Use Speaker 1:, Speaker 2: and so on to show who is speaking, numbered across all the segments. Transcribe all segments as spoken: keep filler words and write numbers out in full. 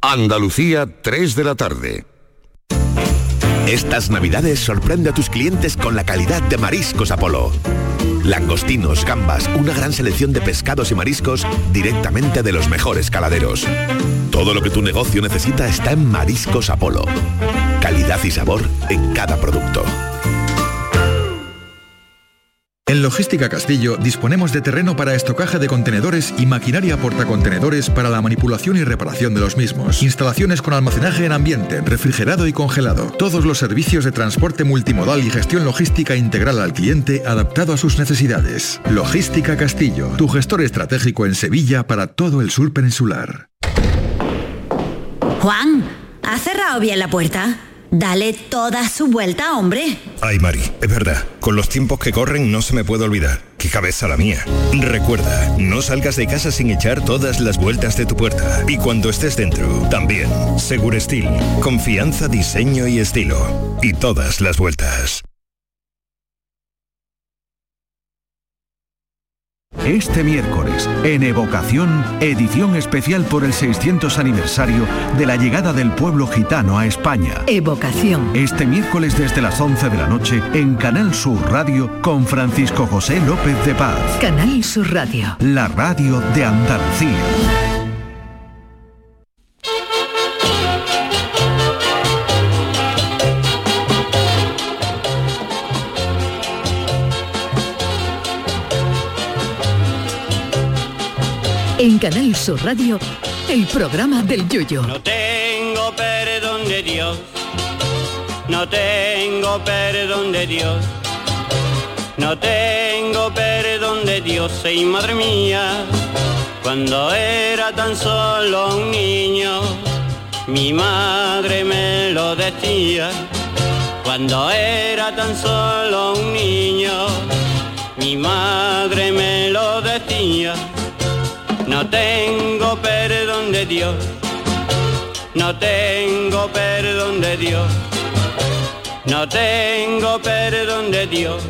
Speaker 1: Andalucía, tres de la tarde.
Speaker 2: Estas navidades sorprende a tus clientes con la calidad de Mariscos Apolo. Langostinos, gambas, una gran selección de pescados y mariscos directamente de los mejores caladeros. Todo lo que tu negocio necesita está en Mariscos Apolo. Calidad y sabor en cada producto.
Speaker 3: En Logística Castillo disponemos de terreno para estocaje de contenedores y maquinaria portacontenedores para la manipulación y reparación de los mismos. Instalaciones con almacenaje en ambiente, refrigerado y congelado. Todos los servicios de transporte multimodal y gestión logística integral al cliente adaptado a sus necesidades. Logística Castillo, tu gestor estratégico en Sevilla para todo el sur peninsular.
Speaker 4: Juan, ¿has cerrado bien la puerta? Dale toda su vuelta, hombre.
Speaker 5: Ay, Mari, es verdad. Con los tiempos que corren no se me puede olvidar. ¡Qué cabeza la mía! Recuerda, no salgas de casa sin echar todas las vueltas de tu puerta. Y cuando estés dentro, también. Segurestil. Confianza, diseño y estilo. Y todas las vueltas.
Speaker 6: Este miércoles, en Evocación, edición especial por el seiscientos aniversario de la llegada del pueblo gitano a España.
Speaker 7: Evocación.
Speaker 6: Este miércoles desde las once de la noche en Canal Sur Radio con Francisco José López de Paz.
Speaker 7: Canal Sur Radio.
Speaker 6: La radio de Andalucía.
Speaker 7: En Canal Sur Radio, el programa del Yoyo.
Speaker 8: No tengo perdón de Dios, no tengo perdón de Dios, no tengo perdón de Dios, y madre mía, cuando era tan solo un niño, mi madre me lo decía, cuando era tan solo un niño, mi madre me lo decía. No tengo perdón de Dios, no tengo perdón de Dios, no tengo perdón de Dios.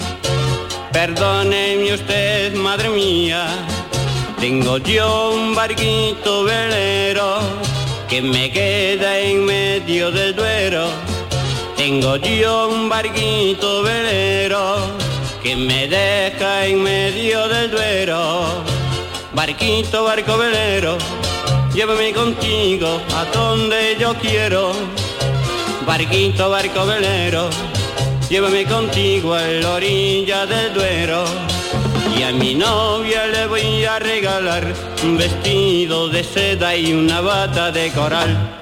Speaker 8: Perdóneme usted, madre mía, tengo yo un barquito velero que me queda en medio del Duero. Tengo yo un barquito velero que me deja en medio del Duero. Barquito, barco velero, llévame contigo a donde yo quiero. Barquito, barco velero, llévame contigo a la orilla del Duero. Y a mi novia le voy a regalar un vestido de seda y una bata de coral.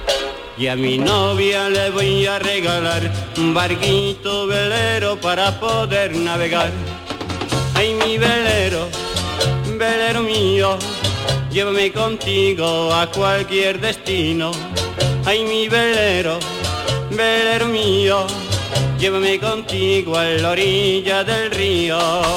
Speaker 8: Y a mi novia le voy a regalar un barquito velero para poder navegar. Ay, mi velero, velero mío, llévame contigo a cualquier destino. Ay, mi velero, velero mío, llévame contigo a la orilla del río.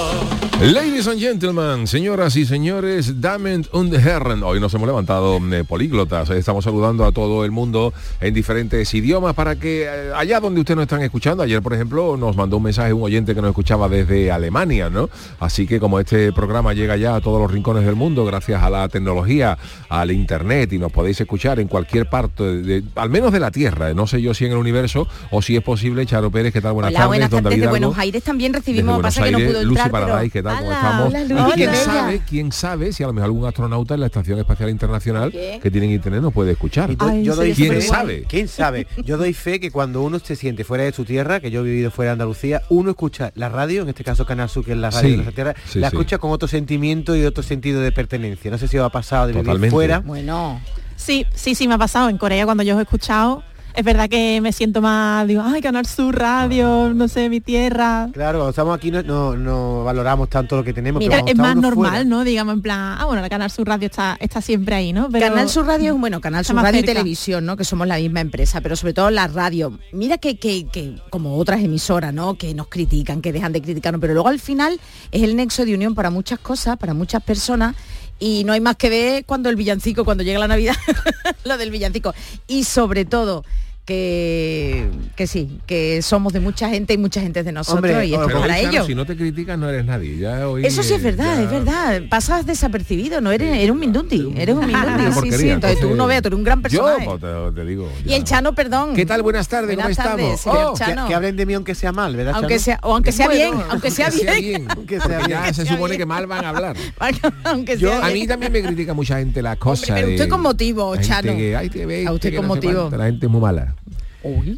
Speaker 9: Ladies and gentlemen, señoras y señores, Damen und Herren. Hoy nos hemos levantado eh, políglotas. Estamos saludando a todo el mundo en diferentes idiomas para que eh, allá donde ustedes nos están escuchando. Ayer, por ejemplo, nos mandó un mensaje un oyente que nos escuchaba desde Alemania, ¿no? Así que como este programa llega ya a todos los rincones del mundo gracias a la tecnología, al internet, y nos podéis escuchar en cualquier parte, de, de, al menos de la Tierra. No sé yo si en el universo o si es posible. Charo Pérez, ¿qué tal? Buenas
Speaker 10: Hola,
Speaker 9: tardes.
Speaker 10: buenas tardes. De Buenos
Speaker 9: algo?
Speaker 10: Aires también recibimos,
Speaker 9: Desde
Speaker 10: pasa
Speaker 9: Buenos
Speaker 10: que
Speaker 9: Aires,
Speaker 10: no pudo entrar,
Speaker 9: Lucy Paradise, ¿qué tal? ¿Cómo estamos?
Speaker 10: Hola,
Speaker 9: y quién sabe, quién sabe si a lo mejor algún astronauta en la Estación Espacial Internacional
Speaker 10: ¿Qué?
Speaker 9: que tienen internet nos puede escuchar.
Speaker 11: Y do-
Speaker 10: Ay,
Speaker 11: yo doy
Speaker 9: ¿Quién
Speaker 11: fe,
Speaker 9: sabe?
Speaker 11: ¿Quién sabe? Yo doy fe que cuando uno se siente fuera de su tierra, que yo he vivido fuera de Andalucía, uno escucha la radio, en este caso Canal Sur, que es la radio
Speaker 9: Sí,
Speaker 11: de nuestra tierra,
Speaker 9: sí,
Speaker 11: la
Speaker 9: sí.
Speaker 11: escucha con otro sentimiento y otro sentido de pertenencia. No sé si os ha pasado de vivir
Speaker 9: Totalmente.
Speaker 11: fuera.
Speaker 10: Bueno,
Speaker 12: Sí, sí, sí me ha pasado. En Corea, cuando yo os he escuchado, es verdad que me siento más, digo, ay, Canal Sur Radio, no sé, mi tierra.
Speaker 11: Claro, cuando estamos aquí no, no, no valoramos tanto lo que tenemos.
Speaker 12: Mira,
Speaker 11: pero
Speaker 12: es
Speaker 11: cuando
Speaker 12: más
Speaker 11: está uno
Speaker 12: normal,
Speaker 11: fuera-
Speaker 12: ¿no? Digamos, en plan, ah, bueno, la Canal Sur Radio está, está siempre ahí, ¿no? Pero
Speaker 10: Canal Sur Radio es bueno, Canal
Speaker 12: está
Speaker 10: Sur
Speaker 12: más
Speaker 10: Radio y
Speaker 12: cerca.
Speaker 10: Televisión, ¿no? Que somos la misma empresa, pero sobre todo la radio. Mira que, que, que como otras emisoras, ¿no? Que nos critican, que dejan de criticarnos, pero luego al final es el nexo de unión para muchas cosas, para muchas personas. Y no hay más que ver cuando el villancico, cuando llega la Navidad, lo del villancico. Y sobre todo, que, que sí, que somos de mucha gente y mucha gente es de nosotros. Hombre, y esto
Speaker 9: pero
Speaker 10: es para
Speaker 9: claro,
Speaker 10: ellos.
Speaker 9: Si no te criticas no eres nadie. Ya hoy,
Speaker 10: Eso sí es verdad,
Speaker 9: ya...
Speaker 10: es verdad. Pasas desapercibido, no eres, eres un mindundi, eres un mindundi. Sí,
Speaker 9: porquería,
Speaker 10: sí, entonces tú no veas, tú eres un gran personaje.
Speaker 9: Yo pues, te, te digo.
Speaker 10: Ya. Y el Chano, perdón.
Speaker 9: ¿Qué tal? Buenas tardes,
Speaker 10: Buenas
Speaker 9: ¿cómo
Speaker 10: tardes,
Speaker 9: estamos?
Speaker 10: Oh,
Speaker 11: que, que hablen de mí aunque sea mal, ¿verdad,
Speaker 10: aunque
Speaker 11: Chano?
Speaker 10: sea, o aunque sea
Speaker 11: Bueno,
Speaker 10: bien, aunque sea
Speaker 9: aunque sea
Speaker 10: bien.
Speaker 9: bien.
Speaker 11: Aunque sea bien.
Speaker 9: Ya se supone que mal van a hablar.
Speaker 10: aunque
Speaker 9: Yo,
Speaker 10: sea
Speaker 9: a
Speaker 10: bien.
Speaker 9: mí también me critica mucha gente las cosas.
Speaker 10: Hombre, pero usted
Speaker 9: de,
Speaker 10: con motivo, Chano.
Speaker 9: Que, ay, te ve,
Speaker 10: a usted
Speaker 9: que
Speaker 10: con
Speaker 9: no sé
Speaker 10: motivo.
Speaker 9: cuánto, la gente es muy mala.
Speaker 10: Uy.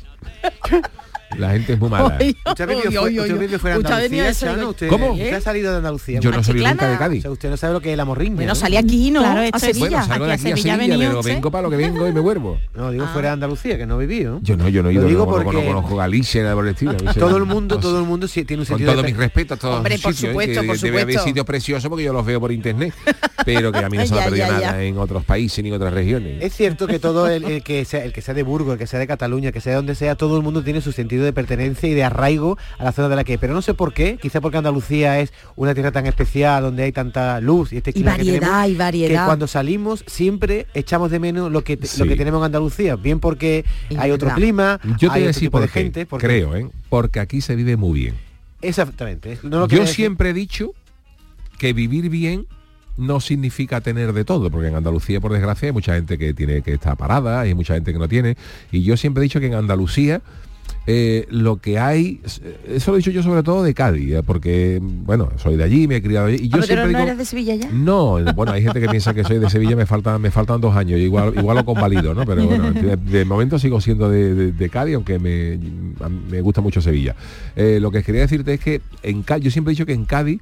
Speaker 9: La gente es muy mala.
Speaker 11: ¿Usted vivió fuera, usted vivió fuera de Andalucía, Chano? ¿Usted,
Speaker 9: ¿Cómo?
Speaker 11: ¿Usted ha salido de Andalucía?
Speaker 9: Yo no salí nunca de Cádiz.
Speaker 11: O sea, usted no sabe lo que es la morriña.
Speaker 10: Bueno,
Speaker 11: ¿no?
Speaker 10: salí aquí, ¿no?
Speaker 12: Claro,
Speaker 10: a
Speaker 12: esto es-
Speaker 10: Sevilla.
Speaker 9: Bueno, salgo de
Speaker 12: Aquí
Speaker 9: aquí
Speaker 12: a
Speaker 9: a
Speaker 12: Sevilla
Speaker 9: Sevilla,
Speaker 12: venía
Speaker 9: pero
Speaker 12: usted.
Speaker 9: vengo para lo que vengo y me vuelvo.
Speaker 11: No, digo fuera de Andalucía, que no viví, ¿no?
Speaker 9: Yo no, yo no he
Speaker 11: Lo
Speaker 9: ido,
Speaker 11: digo
Speaker 9: no, no,
Speaker 11: porque
Speaker 9: no conozco Galicia, nada por el estilo. No sé.
Speaker 11: todo el mundo,
Speaker 9: No sé.
Speaker 11: todo el mundo sí tiene un
Speaker 9: Con
Speaker 11: sentido
Speaker 9: todo
Speaker 11: de
Speaker 9: mi respeto a todos
Speaker 10: Hombre,
Speaker 9: los
Speaker 10: por
Speaker 9: sitios, ¿eh?
Speaker 10: supuesto,
Speaker 9: que
Speaker 10: por
Speaker 9: debe haber
Speaker 10: supuesto.
Speaker 9: sitios preciosos porque yo los veo por internet, pero que a mí no se me ha
Speaker 10: Ya,
Speaker 9: perdido
Speaker 10: ya,
Speaker 9: nada
Speaker 10: ya.
Speaker 9: en otros países ni en otras regiones.
Speaker 11: Es cierto que todo el, el que sea el que sea de Burgos, el que sea de Cataluña, que sea de donde sea, todo el mundo tiene su sentido de pertenencia y de arraigo a la zona de la que, pero no sé por qué, quizá porque Andalucía es una tierra tan especial donde hay tanta luz y este
Speaker 10: Y
Speaker 11: clima que
Speaker 10: variedad,
Speaker 11: tenemos,
Speaker 10: y variedad.
Speaker 11: que cuando salimos siempre echamos de menos lo que te-
Speaker 9: Sí.
Speaker 11: lo que tenemos en Andalucía, bien porque
Speaker 10: Y
Speaker 11: hay otro
Speaker 10: verdad.
Speaker 11: clima,
Speaker 9: Yo te voy
Speaker 11: hay
Speaker 9: a
Speaker 11: otro
Speaker 9: decir
Speaker 11: tipo de
Speaker 9: por qué,
Speaker 11: gente, porque
Speaker 9: creo, ¿eh? Porque aquí se vive muy bien.
Speaker 11: exactamente. No lo
Speaker 9: Yo
Speaker 11: que
Speaker 9: siempre he dicho que vivir bien no significa tener de todo, porque en Andalucía, por desgracia, hay mucha gente que tiene que está parada, hay mucha gente que no tiene, y yo siempre he dicho que en Andalucía eh, lo que hay, eso lo he dicho yo sobre todo de Cádiz, ¿eh? Porque, bueno, soy de allí, me he criado allí, y yo
Speaker 10: Ah, pero
Speaker 9: siempre
Speaker 10: no
Speaker 9: digo...
Speaker 10: eres de Sevilla ya.
Speaker 9: No, bueno, hay gente que piensa que soy de Sevilla, me faltan me faltan dos años, igual igual lo convalido, ¿no? Pero bueno, de, de momento sigo siendo de, de, de Cádiz, aunque me, me gusta mucho Sevilla. Eh, lo que quería decirte es que en Cádiz, yo siempre he dicho que en Cádiz,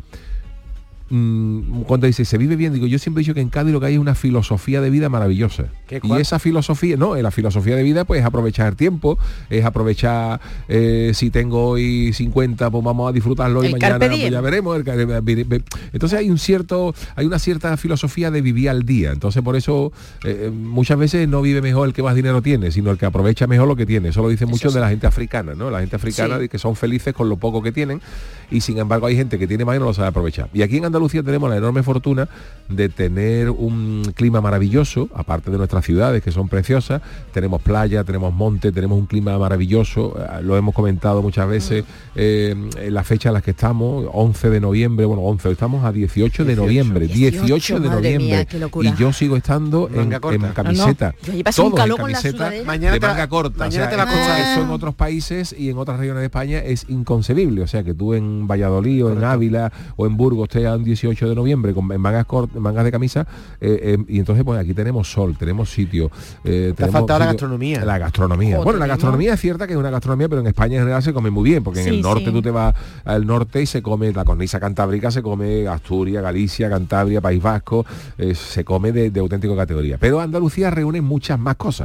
Speaker 9: mmm, cuando dice se vive bien, digo, yo siempre he dicho que en Cádiz lo que hay es una filosofía de vida maravillosa.
Speaker 11: ¿Qué,
Speaker 9: Y
Speaker 11: cuál?
Speaker 9: esa filosofía, no, la filosofía de vida pues es aprovechar el tiempo, es aprovechar, eh, si tengo hoy cincuenta, pues vamos a disfrutarlo y
Speaker 10: El
Speaker 9: mañana
Speaker 10: carpe
Speaker 9: pues,
Speaker 10: diem.
Speaker 9: ya veremos. el carpe- Entonces hay un cierto, hay una cierta filosofía de vivir al día. Entonces por eso eh, muchas veces no vive mejor el que más dinero tiene, sino el que aprovecha mejor lo que tiene. Eso lo dicen muchos de la gente africana, ¿no? La gente africana
Speaker 10: Sí.
Speaker 9: de que son felices con lo poco que tienen, y sin embargo hay gente que tiene más y no lo sabe aprovechar. Y aquí en Andalucía tenemos la enorme fortuna de tener un clima maravilloso, aparte de nuestras ciudades que son preciosas. Tenemos playa, tenemos monte, tenemos un clima maravilloso, eh, lo hemos comentado muchas veces, eh, en las fechas en las que estamos, once de noviembre, bueno, once, estamos a dieciocho de noviembre, dieciocho de
Speaker 10: madre
Speaker 9: noviembre,
Speaker 10: mía, qué locura.
Speaker 9: y yo sigo estando en,
Speaker 11: Manga corta.
Speaker 9: en camiseta.
Speaker 10: No, no. Yo ahí paso un
Speaker 9: Todos en
Speaker 10: calor con la
Speaker 9: camiseta
Speaker 10: sudadera.
Speaker 11: Mañana
Speaker 9: de
Speaker 11: te la-
Speaker 9: manga corta.
Speaker 11: mañana
Speaker 9: O sea,
Speaker 11: te la
Speaker 9: esto-
Speaker 11: cortas.
Speaker 9: eso en otros países y en otras regiones de España es inconcebible. O sea, que tú en Valladolid o en Ávila o en Burgos estés a un dieciocho de noviembre con en mangas cortas, mangas de camisa, eh, eh, y entonces pues aquí tenemos sol, tenemos sitio. Eh,
Speaker 11: Te ha
Speaker 9: tenemos
Speaker 11: faltado la
Speaker 9: sitio-
Speaker 11: gastronomía.
Speaker 9: La gastronomía.
Speaker 10: Joder,
Speaker 9: bueno, la
Speaker 10: ¿no?
Speaker 9: gastronomía es cierta que es una gastronomía, pero en España en general se come muy bien, porque en
Speaker 12: Sí,
Speaker 9: el norte
Speaker 12: sí.
Speaker 9: tú te vas al norte y se come la cornisa cantábrica, se come Asturias, Galicia, Cantabria, País Vasco, eh, se come de, de auténtico categoría. Pero Andalucía reúne muchas más cosas.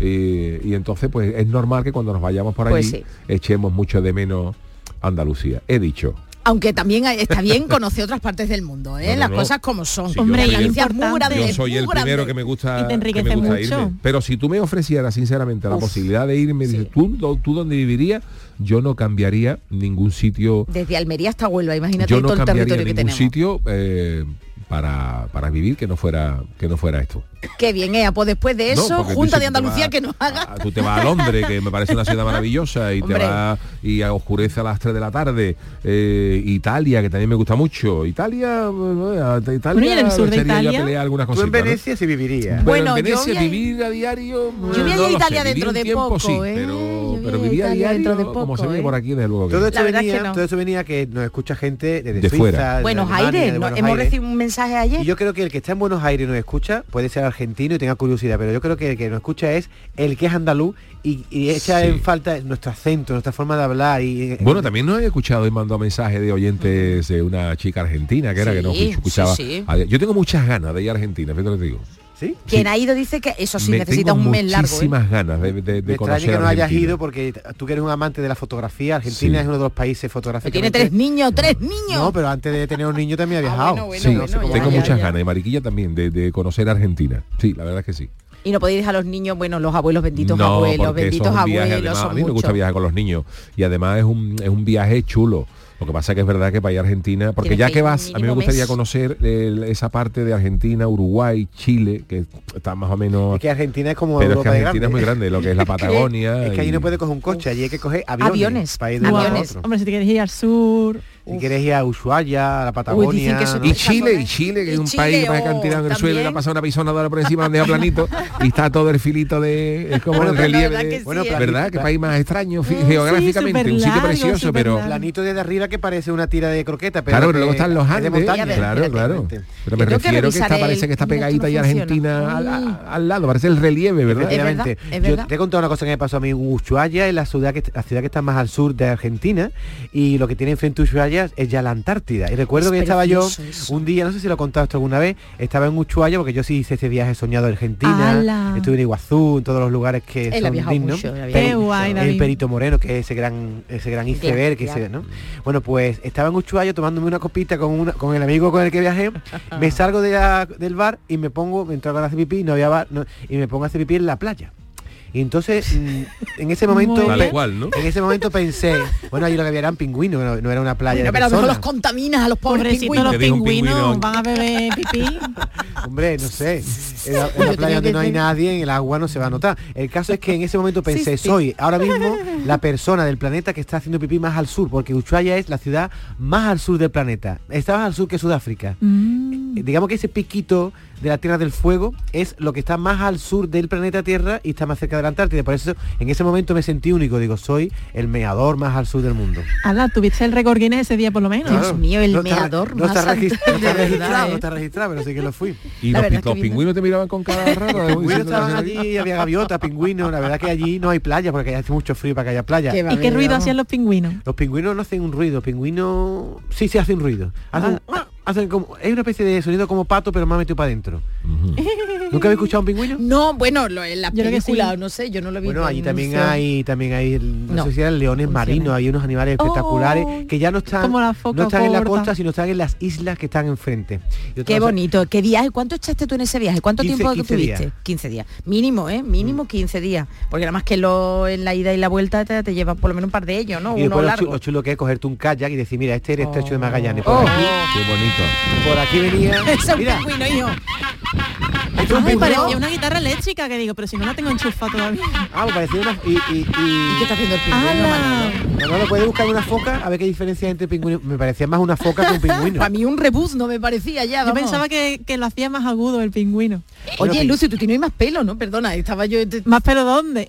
Speaker 9: Eh, y entonces pues es normal que cuando nos vayamos por allí
Speaker 10: Pues sí.
Speaker 9: echemos mucho de menos Andalucía. He dicho.
Speaker 10: Aunque también hay- está bien conocer otras partes del mundo, ¿eh?
Speaker 9: No, no,
Speaker 10: Las
Speaker 9: no.
Speaker 10: cosas como son.
Speaker 9: Sí, yo
Speaker 12: Hombre,
Speaker 9: soy
Speaker 12: y
Speaker 9: el-
Speaker 10: Galicia es muy
Speaker 12: importante.
Speaker 10: grande,
Speaker 9: Yo soy
Speaker 10: muy
Speaker 9: el
Speaker 10: grande.
Speaker 9: primero que me gusta,
Speaker 12: Y te
Speaker 9: que
Speaker 12: enriquece
Speaker 9: me gusta
Speaker 12: mucho.
Speaker 9: irme. Pero si tú me ofrecieras sinceramente la
Speaker 10: Uf.
Speaker 9: posibilidad de irme,
Speaker 10: Sí.
Speaker 9: dices, ¿tú, do- ¿tú dónde vivirías? Yo no cambiaría ningún sitio.
Speaker 10: Desde Almería hasta Huelva, imagínate
Speaker 9: Yo no
Speaker 10: todo el
Speaker 9: cambiaría
Speaker 10: territorio que
Speaker 9: ningún
Speaker 10: tenemos.
Speaker 9: sitio eh, para, para vivir que no fuera que no fuera esto.
Speaker 10: Qué bien, Ea, pues después de
Speaker 9: No,
Speaker 10: eso,
Speaker 9: porque
Speaker 10: Junta
Speaker 9: tú
Speaker 10: de
Speaker 9: te
Speaker 10: Andalucía
Speaker 9: vas
Speaker 10: que nos haga.
Speaker 9: a- tú te vas a Londres, que me parece una ciudad maravillosa, y
Speaker 10: Hombre.
Speaker 9: te vas y oscurece a las tres de la tarde. eh, Italia, que también me gusta mucho. Italia, bueno, Italia,
Speaker 12: Bueno, y en el sur de
Speaker 9: sería ya
Speaker 12: Italia.
Speaker 9: pelear algunas
Speaker 11: Tú
Speaker 9: cositas,
Speaker 11: en
Speaker 9: ¿no?
Speaker 11: Venecia sí vivirías.
Speaker 9: Pero
Speaker 10: Bueno,
Speaker 9: en
Speaker 10: yo
Speaker 9: Venecia
Speaker 10: voy a-
Speaker 9: vivir a diario,
Speaker 10: Yo voy a
Speaker 9: no
Speaker 10: ir a
Speaker 9: lo
Speaker 10: Italia
Speaker 9: sé, vivir
Speaker 10: dentro
Speaker 9: un
Speaker 10: de
Speaker 9: tiempo,
Speaker 10: poco,
Speaker 9: sí,
Speaker 10: ¿eh?
Speaker 9: pero,
Speaker 10: Yo
Speaker 9: pero
Speaker 10: voy a
Speaker 9: vivir a
Speaker 10: Italia
Speaker 9: diario,
Speaker 10: dentro de
Speaker 9: como
Speaker 10: poco,
Speaker 9: se vive
Speaker 10: ¿eh?
Speaker 9: por aquí, desde luego que
Speaker 11: Todo
Speaker 9: no.
Speaker 11: eso,
Speaker 10: La verdad es
Speaker 11: venía,
Speaker 10: que no.
Speaker 11: todo eso venía que nos escucha gente desde
Speaker 9: De
Speaker 11: Suiza,
Speaker 9: fuera.
Speaker 11: de
Speaker 10: Buenos
Speaker 11: Alemania,
Speaker 10: Aires,
Speaker 11: de
Speaker 10: ¿no?
Speaker 11: Buenos
Speaker 10: Hemos
Speaker 11: Aires.
Speaker 10: recibido un mensaje ayer.
Speaker 11: Y yo creo que el que está en Buenos Aires y nos escucha puede ser argentino y tenga curiosidad, pero yo creo que el que nos escucha es el que es andaluz y, y echa
Speaker 9: Sí.
Speaker 11: en falta nuestro acento, nuestra forma de hablar. Y
Speaker 9: Bueno, también nos he escuchado y mandado mensajes de oyentes de una chica argentina que era
Speaker 10: Sí,
Speaker 9: que no escuchaba.
Speaker 10: sí, sí.
Speaker 9: a- Yo tengo muchas ganas de ir a Argentina, fíjate lo que te digo.
Speaker 11: ¿Sí?
Speaker 10: Quien ha ido dice que eso sí
Speaker 9: Me
Speaker 10: necesita
Speaker 9: tengo
Speaker 10: un mes largo. ¿eh?
Speaker 9: muchísimas ganas de, de, de
Speaker 11: Me extraña
Speaker 9: conocer
Speaker 11: que no hayas
Speaker 9: Argentina.
Speaker 11: ido porque tú que eres un amante de la fotografía, Argentina
Speaker 9: Sí.
Speaker 11: es uno de los países
Speaker 10: Pero
Speaker 11: fotográficos.
Speaker 10: tiene tres niños, tres niños.
Speaker 11: No, pero antes de tener un niño también ha viajado.
Speaker 10: bueno, bueno,
Speaker 9: Sí,
Speaker 10: bueno, ya,
Speaker 9: tengo
Speaker 10: ya,
Speaker 9: muchas
Speaker 10: ya.
Speaker 9: ganas, y Mariquilla también, de, de conocer Argentina. Sí, la verdad es que sí.
Speaker 10: Y no podéis dejar a los niños, bueno, los abuelos, benditos
Speaker 9: no,
Speaker 10: abuelos, benditos
Speaker 9: eso es un viaje,
Speaker 10: abuelos,
Speaker 9: además,
Speaker 10: son
Speaker 9: a mí me gusta
Speaker 10: muchos.
Speaker 9: viajar con los niños y además es un, es un viaje chulo. Lo que pasa que es verdad que para ir a Argentina, porque
Speaker 10: Tienes
Speaker 9: ya
Speaker 10: que
Speaker 9: que
Speaker 10: ir
Speaker 9: vas, a mí me
Speaker 10: mínimo
Speaker 9: gustaría
Speaker 10: mes.
Speaker 9: conocer el- esa parte de Argentina, Uruguay, Chile, que está más o menos...
Speaker 11: Es que Argentina es como
Speaker 9: pero es que
Speaker 11: Europa de
Speaker 9: Argentina es
Speaker 11: grande.
Speaker 9: muy grande, lo que es la Patagonia.
Speaker 11: Es que allí
Speaker 9: y-
Speaker 11: no puede coger un coche, allí hay que coger aviones.
Speaker 10: Aviones,
Speaker 11: para ir de un lado a
Speaker 10: aviones.
Speaker 11: otro.
Speaker 12: Hombre, si te quieres ir al sur...
Speaker 11: Si quieres ir a Ushuaia, a la Patagonia...
Speaker 10: que eso
Speaker 11: ¿no?
Speaker 9: Y Chile, y Chile, que es un
Speaker 10: Chile,
Speaker 9: país que parece que han
Speaker 10: oh,
Speaker 9: tirado en el suelo y le ha
Speaker 10: también.
Speaker 9: pasado una pisonadora por encima donde ha planito y está todo el filito de... Es como
Speaker 11: Bueno,
Speaker 9: el
Speaker 11: pero la
Speaker 9: relieve
Speaker 10: verdad
Speaker 9: de-
Speaker 10: que sí,
Speaker 11: Bueno,
Speaker 10: ¿eh?
Speaker 9: ¿verdad?
Speaker 11: planito-
Speaker 9: Qué país más extraño fi-
Speaker 12: Mm,
Speaker 9: geográficamente,
Speaker 12: sí,
Speaker 9: un sitio
Speaker 12: superlargo,
Speaker 9: precioso, pero...
Speaker 12: superlargo.
Speaker 11: Planito desde arriba que parece una tira de croqueta, pero
Speaker 9: Claro,
Speaker 11: que
Speaker 9: pero luego están los
Speaker 11: es de
Speaker 9: Andes,
Speaker 11: montaña.
Speaker 9: claro,
Speaker 10: espérate,
Speaker 9: claro.
Speaker 11: espérate.
Speaker 9: Pero
Speaker 10: Yo
Speaker 9: me
Speaker 10: tengo que
Speaker 9: refiero que, está,
Speaker 10: revisar
Speaker 9: parece
Speaker 10: el-
Speaker 9: que está
Speaker 10: mira, esto
Speaker 9: pegadita
Speaker 10: no
Speaker 9: y
Speaker 10: funciona.
Speaker 9: Argentina al,
Speaker 10: Ay.
Speaker 9: a- al lado, parece el relieve, ¿verdad?
Speaker 11: Efectivamente.
Speaker 10: Es verdad, es
Speaker 11: Yo
Speaker 10: verdad.
Speaker 11: te he contado una cosa que me pasó a mí. Ushuaia es la ciudad que la ciudad que está más al sur de Argentina y lo que tiene enfrente Ushuaia es ya la Antártida. Y recuerdo
Speaker 10: Es
Speaker 11: que estaba yo
Speaker 10: precioso eso.
Speaker 11: un día, no sé si lo he contado esto alguna vez, estaba en Ushuaia porque yo sí hice ese viaje soñado a Argentina,
Speaker 12: ¡Hala!
Speaker 11: estuve en Iguazú, en todos los lugares que
Speaker 10: Él ha
Speaker 11: son
Speaker 10: viajado
Speaker 11: dignos.
Speaker 10: mucho, él ha
Speaker 11: Peri-
Speaker 10: viajado
Speaker 12: Qué guay,
Speaker 11: el
Speaker 12: David.
Speaker 11: Perito Moreno, que es ese gran ese gran iceberg, que
Speaker 10: Claro,
Speaker 11: se, ¿no?
Speaker 10: claro.
Speaker 11: Bueno, pues estaba en Ushuaia tomándome una copita con una, con el amigo con el que viajé, me salgo de la- del bar y me pongo, me entro a hacer pipí, no había bar, no, y me pongo a hacer pipí en la playa. Y entonces, mm, en ese momento,
Speaker 12: Muy
Speaker 9: Tal cual, ¿no?
Speaker 11: en ese momento pensé, bueno, allí lo que había eran pingüinos, no, no era una playa
Speaker 10: Bueno,
Speaker 11: de
Speaker 10: pero a lo mejor los
Speaker 11: personas.
Speaker 10: contaminas a los pobres
Speaker 12: Pobrecitos
Speaker 10: pingüinos.
Speaker 12: los
Speaker 9: Te dijo un
Speaker 12: pingüinos,
Speaker 9: pingüino.
Speaker 12: van a beber pipí.
Speaker 11: Hombre, no sé, en la, en la
Speaker 10: Yo
Speaker 11: playa
Speaker 10: tenía
Speaker 11: donde
Speaker 10: que
Speaker 11: no hay
Speaker 10: ser-
Speaker 11: nadie, en el agua no se va a notar. El caso es que en ese momento pensé,
Speaker 10: sí.
Speaker 11: soy ahora mismo la persona del planeta que está haciendo pipí más al sur, porque Ushuaia es la ciudad más al sur del planeta. Está más al sur que Sudáfrica.
Speaker 12: Mm.
Speaker 11: Eh, Digamos que ese piquito de la Tierra del Fuego es lo que está más al sur del planeta Tierra y está más cerca de la Antártida. Por eso en ese momento me sentí único. Digo, soy el meador más al sur del mundo.
Speaker 12: Ala, tuviste el récord Guinness ese día por lo menos.
Speaker 10: Dios
Speaker 11: Claro.
Speaker 10: mío, el
Speaker 11: No está-
Speaker 10: meador
Speaker 11: no
Speaker 10: más
Speaker 11: está,
Speaker 10: al-
Speaker 11: regis- no está
Speaker 10: de verdad,
Speaker 11: registrado,
Speaker 10: ¿eh?
Speaker 11: no está registrado, pero sí que lo fui.
Speaker 9: Y
Speaker 10: La
Speaker 9: los,
Speaker 10: verdad
Speaker 9: pi-
Speaker 10: es que
Speaker 9: los
Speaker 10: viene-
Speaker 9: pingüinos te miraban con cara rara.
Speaker 11: Los
Speaker 9: diciendo
Speaker 11: pingüinos
Speaker 9: que
Speaker 11: estaban
Speaker 9: hacían
Speaker 11: allí, había gaviotas, pingüinos. La verdad que allí no hay playa porque hace mucho frío para que haya playa.
Speaker 10: Qué
Speaker 12: ¿Y qué
Speaker 10: barbaridad.
Speaker 12: ruido hacían los pingüinos?
Speaker 11: Los pingüinos no hacen un ruido, los pingüinos sí, sí hacen ruido. Hacen, hacen como, hay una especie de sonido como pato, pero más metido para adentro. ¿Nunca habéis escuchado un pingüino?
Speaker 10: No, bueno, lo, en la
Speaker 12: Yo creo que
Speaker 10: película,
Speaker 12: sí.
Speaker 10: no sé, yo no lo he visto.
Speaker 11: Bueno, allí
Speaker 10: en
Speaker 11: también
Speaker 10: museo.
Speaker 11: hay, también hay, no,
Speaker 10: No,
Speaker 11: sé si eran leones
Speaker 10: funciona.
Speaker 11: marinos, hay unos animales espectaculares
Speaker 12: Oh,
Speaker 11: que ya no están,
Speaker 12: como la foca
Speaker 11: no están en la
Speaker 12: gorda.
Speaker 11: costa, sino están en las islas que están enfrente. Y
Speaker 10: Qué
Speaker 11: otras-
Speaker 10: bonito, qué viaje, ¿cuánto echaste tú en ese viaje? ¿Cuánto
Speaker 11: quince,
Speaker 10: tiempo
Speaker 11: quince
Speaker 10: tuviste?
Speaker 11: días.
Speaker 10: quince días. Mínimo, ¿eh? Mínimo quince días. Porque nada más que lo, en la ida y la vuelta te, te llevan por lo menos un par de ellos, ¿no?
Speaker 11: Y
Speaker 10: Uno
Speaker 11: después lo, chu-
Speaker 10: largo.
Speaker 11: lo chulo que es cogerte un kayak y decir, mira, este es el estrecho de Magallanes. Por
Speaker 10: Oh.
Speaker 11: aquí,
Speaker 9: Qué bonito.
Speaker 11: por aquí venía.
Speaker 10: Ese es un
Speaker 11: Mira,
Speaker 10: pingüino, hijo.
Speaker 11: esto es un
Speaker 12: Ay,
Speaker 11: pingüino.
Speaker 12: parecía una guitarra eléctrica que digo, pero si no la tengo enchufada todavía.
Speaker 11: Ah, me parecía una... Y, y, y...
Speaker 10: ¿Y qué está haciendo el pingüino,
Speaker 12: ¡Hala!
Speaker 10: Manolo?
Speaker 11: Manolo, ¿puedes buscar una foca? A ver qué diferencia hay entre pingüino. Me parecía más una foca que un pingüino.
Speaker 10: Para mí un rebus no me parecía ya,
Speaker 12: Yo
Speaker 10: vamos.
Speaker 12: pensaba que, que lo hacía más agudo el pingüino.
Speaker 11: Bueno,
Speaker 10: Oye,
Speaker 11: que-
Speaker 10: Lucy, tú tienes más pelo, ¿no? Perdona, estaba yo... te-
Speaker 12: ¿Más pero dónde?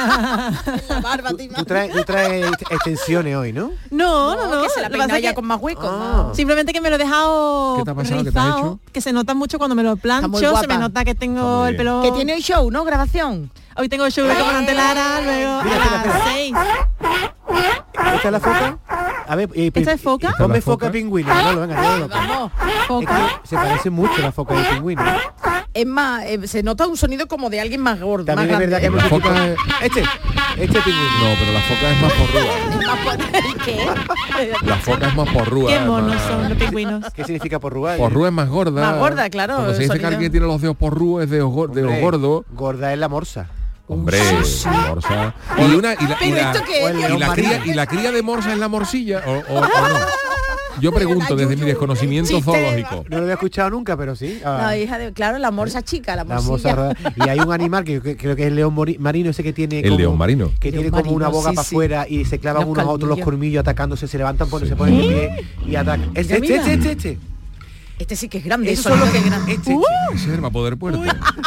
Speaker 10: la barba, te
Speaker 11: Tú traes, tú traes extensiones hoy, ¿no?
Speaker 12: No, no, no.
Speaker 10: que se la
Speaker 12: Lo que
Speaker 10: peinaba
Speaker 12: pasa es
Speaker 10: ya
Speaker 12: que
Speaker 10: con más huecos.
Speaker 11: Ah.
Speaker 10: más-
Speaker 12: simplemente que me lo he dejado
Speaker 9: ¿Qué te ha pasado? ¿Qué te has
Speaker 12: rizado,
Speaker 9: hecho?
Speaker 12: que se nota mucho cuando me lo
Speaker 10: muy
Speaker 12: plancho, se me
Speaker 10: guapa.
Speaker 12: nota que
Speaker 9: Está
Speaker 12: tengo
Speaker 9: muy
Speaker 12: el
Speaker 9: bien.
Speaker 12: pelo...
Speaker 10: Que tiene hoy show, ¿no? Grabación.
Speaker 12: Hoy tengo show de Comandante Lara, luego
Speaker 11: Mira,
Speaker 12: a
Speaker 11: espera,
Speaker 12: las
Speaker 11: espera.
Speaker 12: seis.
Speaker 11: ¿Esta es la foca? A ver, y,
Speaker 12: ¿Esta es foca?
Speaker 11: Ponme
Speaker 9: ¿Esta es la
Speaker 11: foca
Speaker 9: foca?
Speaker 11: pingüino, Manolo, venga, ya lo-
Speaker 10: Vamos.
Speaker 11: Es
Speaker 12: Foca.
Speaker 11: que se parece mucho la foca y el pingüino.
Speaker 10: Es más, eh, se nota un sonido como de alguien más gordo.
Speaker 11: También
Speaker 10: más
Speaker 11: es verdad que
Speaker 10: grande.
Speaker 11: hemos
Speaker 9: La foca
Speaker 11: dicho-
Speaker 9: es-
Speaker 11: Este, este pingüino.
Speaker 9: No, pero la foca es más porrúa.
Speaker 10: Es más fuerte. ¿Qué?
Speaker 9: La foca es más porrúa.
Speaker 12: Qué monos
Speaker 9: más-
Speaker 12: son los pingüinos.
Speaker 11: ¿Qué significa porrúa?
Speaker 9: Porrúa es más gorda.
Speaker 10: Más gorda, claro,
Speaker 9: Cuando se
Speaker 10: el
Speaker 9: dice que
Speaker 10: sonido.
Speaker 9: alguien tiene los dedos porrúos es de ojo- de
Speaker 11: Hombre,
Speaker 9: gordo.
Speaker 11: Gorda es la morsa.
Speaker 9: Hombre, morsa. Y una y la, y
Speaker 10: ¿Pero
Speaker 9: la-
Speaker 10: esto qué es?
Speaker 9: y la
Speaker 11: León
Speaker 9: cría
Speaker 11: marino.
Speaker 9: y la cría de morsa es la morcilla o, o- o no. Yo pregunto desde mi desconocimiento
Speaker 10: Chiste de-
Speaker 9: zoológico.
Speaker 11: No lo había escuchado nunca, pero sí. Ah,
Speaker 10: No, hija de, claro, la morsa chica, la
Speaker 11: la
Speaker 10: morsilla.
Speaker 11: morsa roda- y hay un animal que yo cre- creo que es el león mori- marino, ese que tiene
Speaker 9: El
Speaker 11: como-
Speaker 9: león marino.
Speaker 11: que
Speaker 10: León
Speaker 11: tiene como una
Speaker 10: marino,
Speaker 11: boca
Speaker 10: sí,
Speaker 11: para
Speaker 10: sí.
Speaker 11: afuera y se clavan
Speaker 10: Los
Speaker 11: unos a otros los
Speaker 10: colmillos.
Speaker 11: colmillos atacándose, se levantan, ponen, se ponen de pie y atacan. Este,
Speaker 10: Mira,
Speaker 11: este,
Speaker 10: mira.
Speaker 11: este, este.
Speaker 10: Este sí que es grande.
Speaker 11: Esos
Speaker 10: Eso
Speaker 11: son
Speaker 10: es
Speaker 11: los
Speaker 10: lo
Speaker 11: que
Speaker 10: que es grande.
Speaker 11: este,
Speaker 12: Uh,
Speaker 11: este.
Speaker 9: Ese es el poder puerto.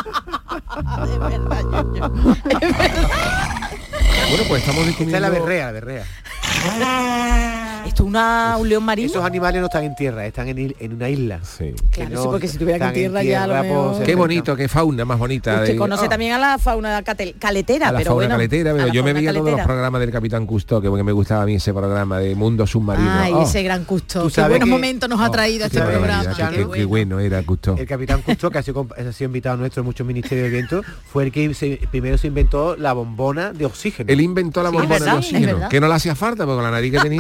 Speaker 10: De verdad, yo- yo-
Speaker 9: Bueno, pues estamos
Speaker 11: Esta
Speaker 9: discutiendo.
Speaker 11: es la berrea, la berrea.
Speaker 10: Esto es una, un león marino.
Speaker 11: Esos animales no están en tierra, están en, il- en una isla.
Speaker 9: Sí.
Speaker 11: Que
Speaker 10: Claro, sí, porque si estuvieran en
Speaker 11: están
Speaker 10: tierra ya a lo
Speaker 11: pues,
Speaker 10: mejor-
Speaker 11: se
Speaker 9: Qué
Speaker 11: acercan.
Speaker 9: bonito, qué fauna más bonita.
Speaker 10: Usted
Speaker 9: de-
Speaker 10: conoce
Speaker 9: Ah.
Speaker 10: también a la fauna catel- caletera,
Speaker 9: a la
Speaker 10: pero
Speaker 9: fauna
Speaker 10: bueno,
Speaker 9: caletera,
Speaker 10: a
Speaker 9: pero
Speaker 10: la
Speaker 9: yo me
Speaker 10: fauna
Speaker 9: veía todos los
Speaker 10: caletera.
Speaker 9: programas del Capitán Cousteau, que porque me gustaba a mí ese programa de Mundo Submarino.
Speaker 10: Ay,
Speaker 9: Oh,
Speaker 10: ese gran gusto.
Speaker 11: Tú
Speaker 10: Qué
Speaker 11: sabes
Speaker 10: buenos
Speaker 11: que-
Speaker 10: momentos nos ha
Speaker 9: oh,
Speaker 10: traído
Speaker 9: qué
Speaker 10: este
Speaker 9: barbaridad,
Speaker 10: programa.
Speaker 9: qué-
Speaker 10: Qué
Speaker 9: qué, qué bueno era Cousteau.
Speaker 11: El capitán Cousteau, que ha sido, comp- ha sido invitado nuestro en muchos ministerios del viento, fue el que se- primero se inventó la bombona de oxígeno.
Speaker 9: Él inventó la
Speaker 10: Sí,
Speaker 9: bombona
Speaker 10: es verdad,
Speaker 9: de
Speaker 10: es
Speaker 9: oxígeno,
Speaker 10: verdad.
Speaker 9: que no le hacía falta, porque con la nariz que tenía hacía ahí,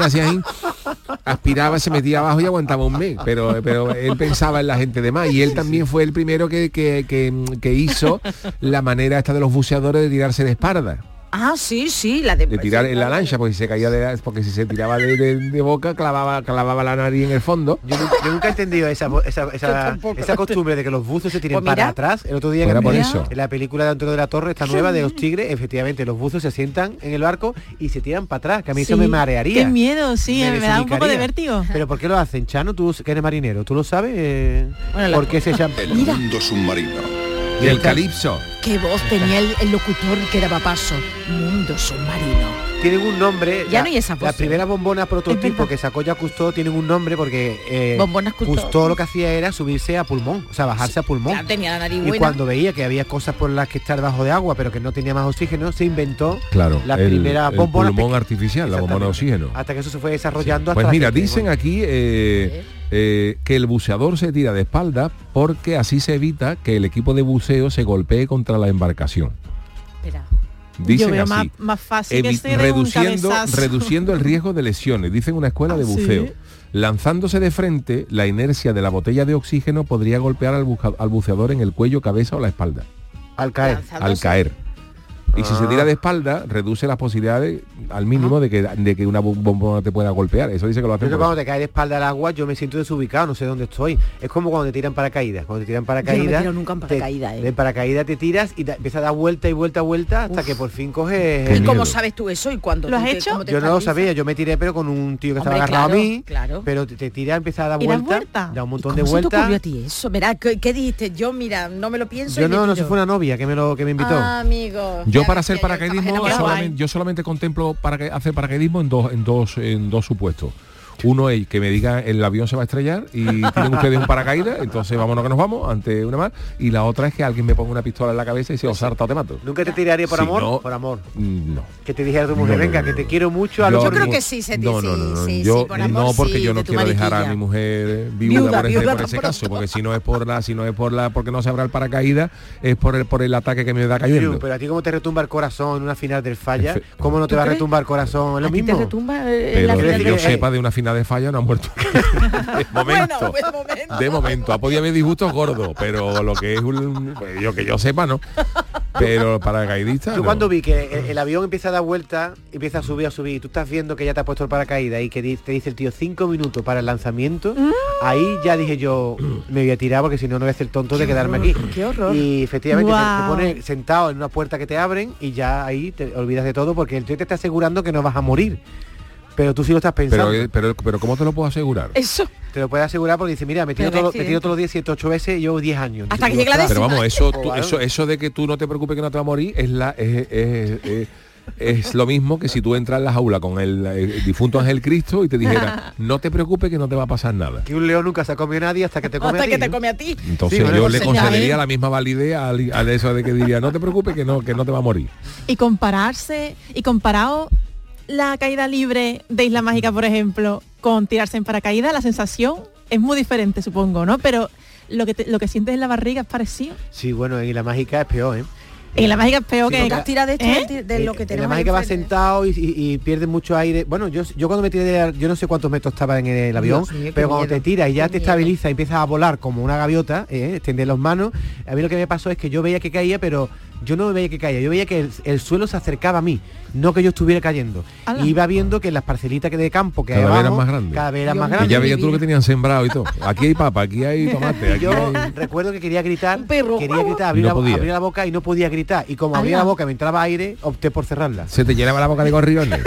Speaker 9: aspiraba, se metía abajo y aguantaba un mes, pero, pero él pensaba en la gente de más y él también fue el primero que, que, que, que hizo la manera esta de los buceadores de tirarse de espalda.
Speaker 10: Ah, sí, sí, la de,
Speaker 9: de tirar en la lancha, porque si se caía de porque si se tiraba de, de, de boca, clavaba, clavaba la nariz en el fondo.
Speaker 11: Yo, yo nunca he entendido esa, esa, esa, esa costumbre de que los buzos se tiren pues para atrás. El otro día
Speaker 9: en,
Speaker 11: por
Speaker 9: eso.
Speaker 11: en la película de Antonio de la Torre, esta nueva de los tigres, efectivamente los buzos se sientan en el barco y se tiran para atrás, que a mí sí, eso me marearía.
Speaker 12: Qué miedo, sí, me, me da un poco de vértigo.
Speaker 11: Pero ¿por qué lo hacen, Chano? Tú que eres marinero, ¿tú lo sabes? Eh, bueno, ¿por qué se llama?
Speaker 1: El Mira. mundo submarino.
Speaker 9: Y el calipso.
Speaker 10: Qué voz tenía el, el locutor que daba paso. Mundo submarino.
Speaker 11: Tienen un nombre.
Speaker 10: Ya
Speaker 11: la,
Speaker 10: no hay esa voz.
Speaker 11: La primera bombona prototipo que sacó ya Cousteau tienen un nombre porque eh, Cousteau lo que hacía era subirse a pulmón, o sea, bajarse sí, a pulmón.
Speaker 10: Ya tenía la nariz
Speaker 11: y
Speaker 10: buena.
Speaker 11: Cuando veía que había cosas por las que estar bajo de agua, pero que no tenía más oxígeno, se inventó
Speaker 9: claro,
Speaker 11: la
Speaker 9: el,
Speaker 11: primera
Speaker 9: el
Speaker 11: bombona
Speaker 9: pulmón artificial, la bombona de oxígeno.
Speaker 11: Hasta que eso se fue desarrollando.
Speaker 9: Sí. Pues
Speaker 11: hasta
Speaker 9: mira,
Speaker 11: que,
Speaker 9: dicen
Speaker 11: bueno.
Speaker 9: aquí eh, eh, que el buceador se tira de espalda porque así se evita que el equipo de buceo se golpee contra la embarcación.
Speaker 10: Espera.
Speaker 9: Dicen
Speaker 12: Yo veo
Speaker 9: así,
Speaker 12: más, más fácil que se
Speaker 9: reduciendo,
Speaker 12: un
Speaker 9: reduciendo el riesgo de lesiones, dicen una escuela de buceo. ¿Sí? Lanzándose de frente, la inercia de la botella de oxígeno podría golpear al, buja, al buceador en el cuello, cabeza o la espalda.
Speaker 11: Al caer.
Speaker 9: Al caer. Y ah. si se tira de espalda, reduce las posibilidades al mínimo ah. de que de que una bombona te pueda golpear. Eso dice que lo hacen.
Speaker 11: Yo cuando te caes de espalda al agua, yo me siento desubicado, no sé dónde estoy. Es como cuando te tiran paracaídas. Cuando te tiran paracaídas,
Speaker 10: no nunca en paracaídas,
Speaker 11: te,
Speaker 10: eh.
Speaker 11: de paracaídas te tiras y te empiezas a dar vuelta y vuelta, vuelta hasta Uf. que por fin coges.
Speaker 10: ¿Y cómo sabes tú eso? ¿Y cuándo?
Speaker 12: ¿Lo has
Speaker 10: te,
Speaker 12: hecho?
Speaker 11: Yo no lo sabía, yo me tiré pero con un tío que
Speaker 10: Hombre,
Speaker 11: estaba agarrado
Speaker 10: claro,
Speaker 11: a mí,
Speaker 10: claro.
Speaker 11: pero te, te tira, empieza a dar vuelta,
Speaker 12: vuelta,
Speaker 11: da un montón
Speaker 10: ¿Y
Speaker 11: de
Speaker 10: cómo
Speaker 11: vueltas.
Speaker 10: ¿Cómo se te ocurrió a ti eso? Verá, ¿qué, ¿qué dijiste? Yo, mira, no me lo pienso.
Speaker 11: Yo
Speaker 10: y
Speaker 11: no,
Speaker 10: me
Speaker 11: no, se fue una novia que me lo que me invitó.
Speaker 10: Ah, amigo.
Speaker 9: Yo para hacer paracaidismo solamente, yo solamente contemplo para hacer paracaidismo en dos en dos en dos supuestos. Uno es que me diga el avión se va a estrellar y tienen ustedes un paracaídas, entonces vámonos que nos vamos ante una más. Y la otra es que alguien me ponga una pistola en la cabeza y se os salta o te mato.
Speaker 11: ¿Nunca te tiraría por
Speaker 9: si
Speaker 11: amor?
Speaker 9: No,
Speaker 11: por amor.
Speaker 9: No.
Speaker 11: Que te dijera tu mujer,
Speaker 9: no, no,
Speaker 11: venga,
Speaker 9: no,
Speaker 11: que
Speaker 9: no,
Speaker 11: te quiero mucho. A
Speaker 10: yo
Speaker 11: lo
Speaker 10: creo que sí se dice.
Speaker 9: No, no, no, no.
Speaker 10: Sí,
Speaker 9: yo
Speaker 10: sí, por amor,
Speaker 9: no porque
Speaker 10: sí,
Speaker 9: yo no quiero dejar a mi mujer viuda,
Speaker 10: viuda
Speaker 9: por, ese,
Speaker 10: viuda
Speaker 9: por ese
Speaker 10: por
Speaker 9: caso, porque si no es por la, si no es por la, porque no se abra el paracaídas, es por el por el ataque que me da cayendo.
Speaker 11: Pero a ti cómo te retumba el corazón en una final del Falla, ¿cómo no te va a retumbar el corazón? Es lo
Speaker 10: ¿A ti
Speaker 11: mismo.
Speaker 10: te retumba
Speaker 9: pero la que yo sepa de una final de Falla no ha muerto. De momento,
Speaker 10: bueno, de momento.
Speaker 9: de momento, ha podido haber disgustos gordos, pero lo que es un, pues, yo que yo sepa, no. Pero paracaidista.
Speaker 11: Yo
Speaker 9: no.
Speaker 11: cuando vi que el, el avión empieza a dar vuelta, empieza a subir, a subir, y tú estás viendo que ya te ha puesto el paracaídas y que di, te dice el tío cinco minutos para el lanzamiento, mm. ahí ya dije yo, me voy a tirar porque si no no voy a hacer tonto de quedarme aquí.
Speaker 10: Qué horror.
Speaker 11: Y efectivamente
Speaker 12: wow.
Speaker 11: te, te pones sentado en una puerta que te abren y ya ahí te olvidas de todo porque el tío te está asegurando que no vas a morir. Pero tú sí lo estás pensando.
Speaker 9: Pero, pero, pero ¿cómo te lo puedo asegurar?
Speaker 10: Eso.
Speaker 11: Te lo puedes asegurar porque dice, mira, me tiro, todo, me tiro todos los días siete, ocho veces y llevo diez años.
Speaker 10: Hasta
Speaker 11: dice,
Speaker 10: que llegue la décima.
Speaker 9: Pero vamos, eso, tú,
Speaker 11: claro.
Speaker 9: eso, eso de que tú no te preocupes que no te va a morir es la es, es, es, es lo mismo que si tú entras en la jaula con el, el difunto Ángel Cristo y te dijera, no te preocupes que no te va a pasar nada.
Speaker 11: Que un león nunca se ha comido a nadie hasta que te come
Speaker 10: hasta
Speaker 11: a ti.
Speaker 10: que te come a ti.
Speaker 9: Entonces
Speaker 11: sí, bueno,
Speaker 9: yo
Speaker 11: pues
Speaker 9: le
Speaker 11: señal,
Speaker 9: concedería
Speaker 10: ¿eh?
Speaker 9: la misma validez a, a eso de que diría, no te preocupes que no, que no te va a morir.
Speaker 12: Y compararse, y comparado la caída libre de Isla Mágica, por ejemplo, con tirarse en paracaídas, la sensación es muy diferente, supongo, ¿no? Pero lo que te, lo que sientes en la barriga es parecido.
Speaker 11: Sí, bueno, en Isla Mágica es peor, ¿eh?
Speaker 12: En la mágica es peor
Speaker 11: sí,
Speaker 12: que...
Speaker 10: Tira de, esto,
Speaker 12: ¿Eh?
Speaker 10: de lo que tenemos.
Speaker 11: En la mágica va sentado y, y, y pierde mucho aire. Bueno, yo yo cuando me tiré, de, yo no sé cuántos metros estaba en el avión, mío, pero cuando miedo. te tiras y ya qué te miedo. estabiliza y empiezas a volar como una gaviota, eh, extender las manos, a mí lo que me pasó es que yo veía que caía, pero yo no veía que caía, yo veía que el, el suelo se acercaba a mí, no que yo estuviera cayendo. Y iba viendo que las parcelitas que de campo que
Speaker 9: cada
Speaker 11: hay
Speaker 9: vez
Speaker 11: abajo,
Speaker 9: eran más grandes.
Speaker 11: Cada vez eran más
Speaker 9: Y
Speaker 11: grandes.
Speaker 9: ya veías tú lo que tenían sembrado y todo. Aquí hay papa, aquí hay tomate. Aquí
Speaker 11: yo
Speaker 9: hay...
Speaker 11: recuerdo que quería gritar,
Speaker 10: perro.
Speaker 11: quería gritar, abrir,
Speaker 9: no
Speaker 11: la, abrir la boca y no podía gritar. Y como abría la boca me entraba aire, opté por cerrarla.
Speaker 9: Se te llenaba la boca de gorriones.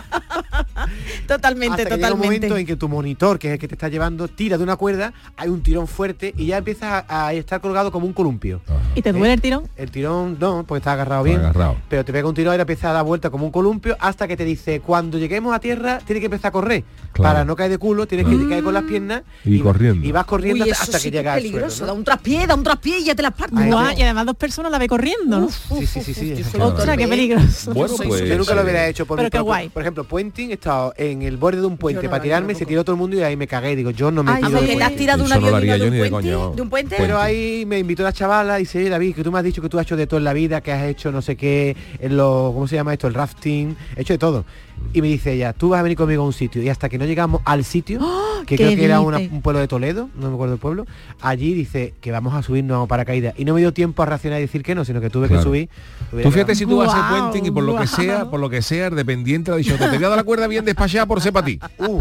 Speaker 10: Totalmente,
Speaker 11: Hasta que
Speaker 10: totalmente.
Speaker 11: llega un momento en que tu monitor, que es el que te está llevando, tira de una cuerda, hay un tirón fuerte y ya empiezas a, a estar colgado como un columpio.
Speaker 12: ¿Y te duele
Speaker 11: ¿Eh?
Speaker 12: el tirón?
Speaker 11: El tirón no, porque está agarrado bien.
Speaker 9: Agarrado.
Speaker 11: Pero te pega un tirón y empieza a dar vuelta como un columpio hasta que te dice, cuando lleguemos a tierra, tienes que empezar a correr. Claro. Para no caer de culo, tienes claro. que caer con las piernas
Speaker 9: y, y corriendo.
Speaker 11: Y vas corriendo
Speaker 10: Uy,
Speaker 11: hasta
Speaker 10: sí
Speaker 11: que llegas al suelo,
Speaker 10: peligroso,
Speaker 11: ¿no?
Speaker 10: da un traspié, da un traspié y ya te las partes.
Speaker 12: Y además dos personas la ve corriendo, ¿no?
Speaker 11: Uf, sí, sí, sí, sí. sí, sí
Speaker 12: Otra, qué peligroso.
Speaker 9: Bueno, pues,
Speaker 11: yo nunca lo hubiera hecho por
Speaker 12: pero
Speaker 11: mi
Speaker 12: qué
Speaker 11: propio,
Speaker 12: guay.
Speaker 11: Por ejemplo, puenting, he estado en el borde de un puente
Speaker 10: no
Speaker 11: para tirarme, se tiró todo el mundo y ahí me cagué. Digo, yo no me
Speaker 10: Ay,
Speaker 11: tiro
Speaker 10: porque
Speaker 11: de
Speaker 10: te has tirado de un
Speaker 9: Eso no lo
Speaker 10: avión y
Speaker 9: haría
Speaker 10: no de
Speaker 9: yo
Speaker 10: un
Speaker 9: ni de
Speaker 10: puente,
Speaker 9: coña,
Speaker 10: de un puente.
Speaker 11: Pero ahí me invitó la chavala y dice, David, que tú me has dicho que tú has hecho de todo en la vida, que has hecho no sé qué, en lo, ¿cómo se llama esto? El rafting, he hecho de todo. Y me dice ella, tú vas a venir conmigo a un sitio. Y hasta que no llegamos al sitio,
Speaker 10: ¡Oh,
Speaker 11: que creo que era una, un pueblo de Toledo, no me acuerdo el pueblo, allí dice que vamos a subirnos a paracaídas. Y no me dio tiempo a reaccionar y decir que no, sino que tuve
Speaker 9: Claro.
Speaker 11: que subir.
Speaker 9: Tú fíjate si tú vas a hacer
Speaker 10: Guau,
Speaker 9: puenting y por lo que
Speaker 10: guau.
Speaker 9: sea, por lo que sea, el dependiente ha dicho, te voy a dar la cuerda bien despachada por ser para ti.
Speaker 11: Uh,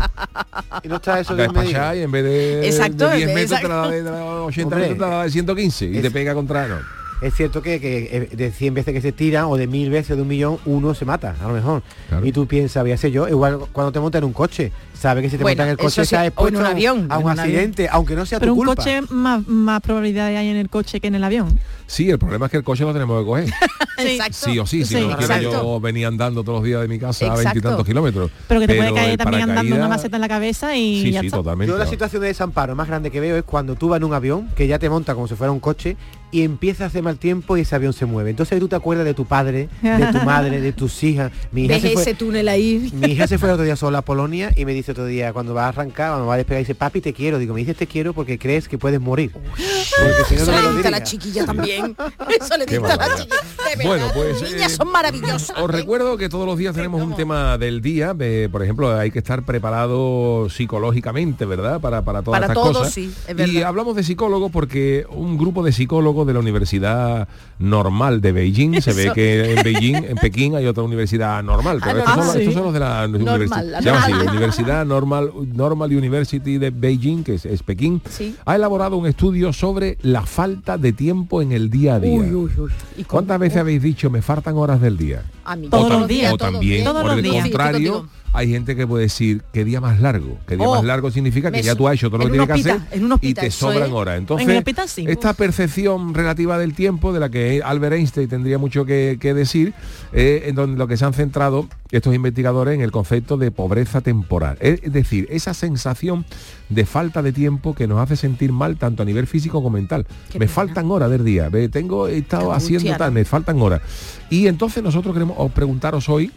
Speaker 11: y no está eso
Speaker 9: La
Speaker 11: de un medio.
Speaker 9: despachada y en vez de,
Speaker 10: Exacto,
Speaker 9: de diez
Speaker 10: en vez-
Speaker 9: metros te la da
Speaker 10: exacto.
Speaker 9: de, de ochenta
Speaker 11: Hombre,
Speaker 9: metros te la da de ciento quince y
Speaker 11: es-
Speaker 9: te pega contra... No.
Speaker 11: Es cierto que, que eh, de cien veces que se tiran o de mil veces de un millón, uno se mata, a lo mejor.
Speaker 9: Claro.
Speaker 11: Y tú piensas, voy a ser yo, igual cuando te montas en un coche, sabes que si te
Speaker 10: Bueno,
Speaker 11: montas en el coche
Speaker 10: eso sí,
Speaker 11: estás
Speaker 10: o en
Speaker 11: expuesto
Speaker 10: un
Speaker 11: a-
Speaker 10: avión,
Speaker 11: a
Speaker 10: en
Speaker 11: un
Speaker 10: un
Speaker 11: accidente, aunque no sea
Speaker 12: Pero
Speaker 11: tu
Speaker 12: un
Speaker 11: culpa.
Speaker 12: coche más, más probabilidades hay en el coche que en el avión.
Speaker 9: Sí, el problema es que el coche lo tenemos que coger.
Speaker 10: Exacto.
Speaker 9: Sí o sí, si
Speaker 12: Sí,
Speaker 9: no quiero
Speaker 10: exacto.
Speaker 9: yo venía andando todos los días de mi casa a
Speaker 10: Exacto.
Speaker 9: veintitantos kilómetros.
Speaker 12: Pero que te puede
Speaker 9: el
Speaker 12: caer también andando
Speaker 9: paracaídas-
Speaker 12: una maceta en la cabeza y
Speaker 9: Sí,
Speaker 12: ya
Speaker 9: sí,
Speaker 12: está.
Speaker 9: totalmente.
Speaker 11: Yo la situación de desamparo más grande que veo es cuando tú vas en un avión, que ya te monta como si fuera un coche, y empieza a hacer mal tiempo y ese avión se mueve. Entonces tú te acuerdas de tu padre, de tu madre, de tus hijas. Mi hija,
Speaker 10: ¿Ves
Speaker 11: se fue,
Speaker 10: ese túnel ahí?
Speaker 11: mi hija se fue el otro día sola a Polonia y me dice otro día, cuando va a arrancar, cuando va a despegar, dice, papi, te quiero. Digo, me dices te quiero porque crees que puedes morir. Porque si no,
Speaker 10: Eso
Speaker 11: no me
Speaker 10: le
Speaker 11: lo
Speaker 10: diste a la
Speaker 11: digas.
Speaker 10: chiquilla también. Eso le
Speaker 9: Qué
Speaker 10: diste a la
Speaker 9: barbaridad.
Speaker 10: chiquilla. De verdad,
Speaker 9: Bueno, pues,
Speaker 10: las niñas
Speaker 9: eh,
Speaker 10: son maravillosas.
Speaker 9: Os recuerdo que todos los días tenemos un tema del día. eh, por ejemplo, hay que estar preparado psicológicamente, ¿verdad? Para, para todas
Speaker 10: Para
Speaker 9: estas
Speaker 10: todo,
Speaker 9: cosas.
Speaker 10: sí, es
Speaker 9: y
Speaker 10: verdad.
Speaker 9: hablamos de psicólogos porque un grupo de psicólogos de la Universidad Normal de Beijing, se ve
Speaker 10: Eso.
Speaker 9: que en Beijing, en Pekín, hay otra universidad normal, pero estos, son los,
Speaker 10: Anormal.
Speaker 9: estos son los de la
Speaker 10: Normal,
Speaker 9: universidad. Se llama así,
Speaker 10: normal.
Speaker 9: Universidad Normal, Normal University de Beijing, que es, es Pekín,
Speaker 10: Sí.
Speaker 9: ha elaborado un estudio sobre la falta de tiempo en el día a día.
Speaker 10: Uy, uy, uy. ¿Y cómo?
Speaker 9: ¿Cuántas veces habéis dicho me faltan horas del día?
Speaker 10: A mí
Speaker 12: Todos
Speaker 9: o,
Speaker 12: los días,
Speaker 9: o
Speaker 10: todos
Speaker 9: también,
Speaker 10: días.
Speaker 12: Todos
Speaker 9: por
Speaker 12: los
Speaker 9: el
Speaker 12: días.
Speaker 9: contrario,
Speaker 10: Sí, estoy contigo.
Speaker 9: hay gente que puede decir qué día más largo. Que día
Speaker 10: Oh,
Speaker 9: más largo significa que
Speaker 10: me
Speaker 9: ya
Speaker 10: so-
Speaker 9: tú has hecho todo lo
Speaker 10: en
Speaker 9: que
Speaker 10: un
Speaker 9: tienes que
Speaker 10: hospital,
Speaker 9: hacer
Speaker 10: en un
Speaker 9: y
Speaker 10: hospital,
Speaker 9: te
Speaker 10: eso
Speaker 9: sobran
Speaker 10: es.
Speaker 9: horas. Entonces,
Speaker 12: En el hospital sí.
Speaker 9: esta percepción relativa del tiempo, de la que Albert Einstein tendría mucho que, que decir, eh, en donde lo que se han centrado estos investigadores en el concepto de pobreza temporal. Es decir, esa sensación de falta de tiempo que nos hace sentir mal tanto a nivel físico como mental.
Speaker 10: Qué
Speaker 9: Me
Speaker 10: pena.
Speaker 9: faltan horas del día, ve, tengo he estado
Speaker 10: Qué angustia,
Speaker 9: haciendo tal,
Speaker 10: ¿no?
Speaker 9: me faltan horas. Y entonces nosotros queremos os preguntaros hoy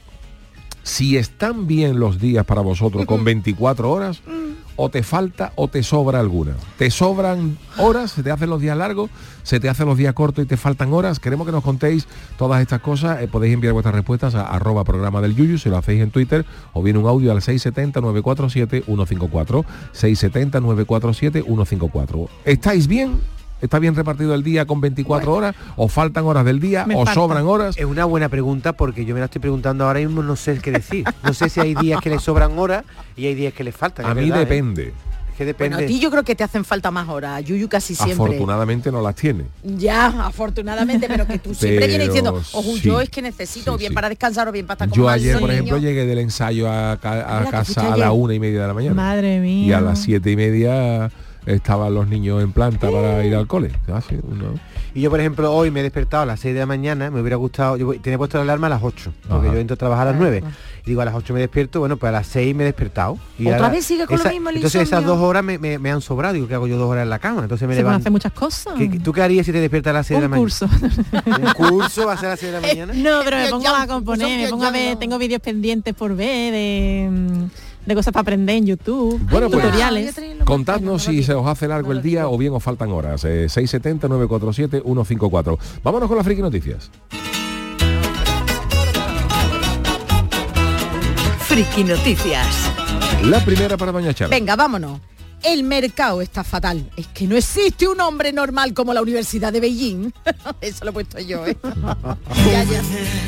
Speaker 9: si están bien los días para vosotros con veinticuatro horas o te falta o te sobra alguna. ¿Te sobran horas? ¿Se te hacen los días largos? ¿Se te hacen los días cortos y te faltan horas? Queremos que nos contéis todas estas cosas. Eh, podéis enviar vuestras respuestas a arroba programa del Yuyu, si lo hacéis en Twitter, o bien un audio al seis siete cero, nueve cuatro siete, uno cinco cuatro, seis siete cero, nueve cuatro siete, uno cinco cuatro. ¿Estáis bien? ¿Está bien repartido el día con veinticuatro horas? ¿O faltan horas del día?
Speaker 12: Me
Speaker 9: ¿O
Speaker 12: falta.
Speaker 9: sobran horas?
Speaker 11: Es una buena pregunta porque yo me la estoy preguntando ahora mismo, no sé qué decir. No sé si hay días que le sobran horas y hay días que le faltan.
Speaker 9: A
Speaker 11: es
Speaker 9: mí
Speaker 11: verdad, ¿eh?
Speaker 9: depende.
Speaker 11: Es que
Speaker 10: Bueno,
Speaker 11: depende.
Speaker 10: a ti yo creo que te hacen falta más horas. Yuyu casi siempre.
Speaker 9: Afortunadamente no las tiene.
Speaker 10: Ya, afortunadamente, pero que tú siempre
Speaker 9: Pero
Speaker 10: vienes diciendo, ojo,
Speaker 9: sí,
Speaker 10: yo es que necesito, o
Speaker 9: sí,
Speaker 10: bien
Speaker 9: sí.
Speaker 10: para descansar o bien para estar con
Speaker 9: Yo
Speaker 10: mamá y
Speaker 9: ayer,
Speaker 10: los
Speaker 9: por ejemplo,
Speaker 10: niños.
Speaker 9: llegué del ensayo a, ca- a
Speaker 10: Mira, que fuiste
Speaker 9: casa a la
Speaker 10: ayer.
Speaker 9: una y media de la mañana.
Speaker 12: Madre mía.
Speaker 9: Y a las siete y media estaban los niños en planta para ir al cole. Ah, sí, uno-
Speaker 11: Y yo, por ejemplo, hoy me he despertado a las seis de la mañana, me hubiera gustado, yo voy- tenía puesto la alarma a las ocho, porque
Speaker 9: Ajá.
Speaker 11: yo entro a trabajar a las nueve. Y digo, a las ocho me despierto, bueno, pues a las seis me he despertado. Y
Speaker 10: ¿Otra
Speaker 11: ahora-
Speaker 10: vez sigue con lo
Speaker 11: esa-
Speaker 10: mismo el
Speaker 11: Entonces esas
Speaker 10: insomnio?
Speaker 11: dos horas me, me- me han sobrado, digo, ¿qué hago yo dos horas en la cama? Entonces me
Speaker 12: Se van a
Speaker 11: levanto.
Speaker 12: hacer muchas cosas.
Speaker 11: ¿Qué- qué- ¿Tú qué harías si te despiertas a las seis de la
Speaker 12: Un
Speaker 11: mañana?
Speaker 12: curso.
Speaker 11: ¿Un curso va a ser a las seis de la mañana?
Speaker 12: No, pero me
Speaker 10: Yo
Speaker 12: pongo
Speaker 10: ya-
Speaker 12: a componer,
Speaker 10: yo
Speaker 12: me
Speaker 10: ya-
Speaker 12: pongo a ver,
Speaker 10: no.
Speaker 12: tengo vídeos pendientes por ver de, mm, de cosas para aprender en YouTube,
Speaker 9: Bueno, pues,
Speaker 12: tutoriales.
Speaker 9: Contadnos si se os hace largo el día o bien os faltan horas. Eh, seis siete cero, nueve cuatro siete, uno cinco cuatro. Vámonos con las friki noticias.
Speaker 7: Friki Noticias.
Speaker 9: La primera para doña Charo.
Speaker 10: Venga, vámonos. El mercado está fatal. Es que no existe un hombre normal como la Universidad de Beijing. Eso lo he puesto yo, ¿eh? Ya, ya.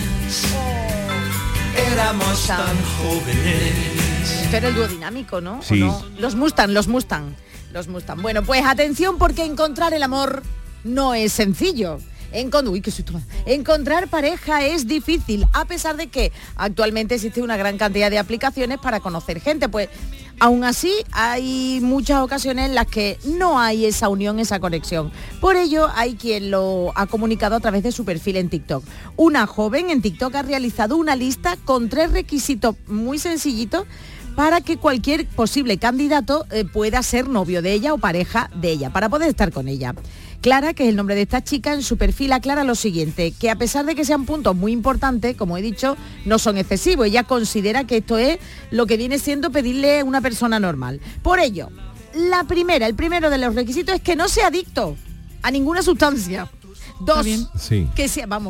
Speaker 13: Éramos tan jóvenes.
Speaker 10: Esto era el dúo dinámico, ¿no? ¿O
Speaker 9: Sí.
Speaker 10: no? Los Mustang, los Mustang. Los Mustang. Bueno, pues atención porque encontrar el amor no es sencillo. Encon- Uy, qué susto me da. Encontrar pareja es difícil, a pesar de que actualmente existe una gran cantidad de aplicaciones para conocer gente. Pues aún así hay muchas ocasiones en las que no hay esa unión, esa conexión. Por ello hay quien lo ha comunicado a través de su perfil en TikTok. Una joven en TikTok ha realizado una lista con tres requisitos muy sencillitos para que cualquier posible candidato eh, pueda ser novio de ella o pareja de ella, para poder estar con ella. Clara, que es el nombre de esta chica, en su perfil aclara lo siguiente, que a pesar de que sean puntos muy importantes, como he dicho, no son excesivos. Ella considera que esto es lo que viene siendo pedirle a una persona normal. Por ello, la primera, el primero de los requisitos es que no sea adicto a ninguna sustancia. Dos,
Speaker 9: Sí.
Speaker 10: que sea, vamos, que...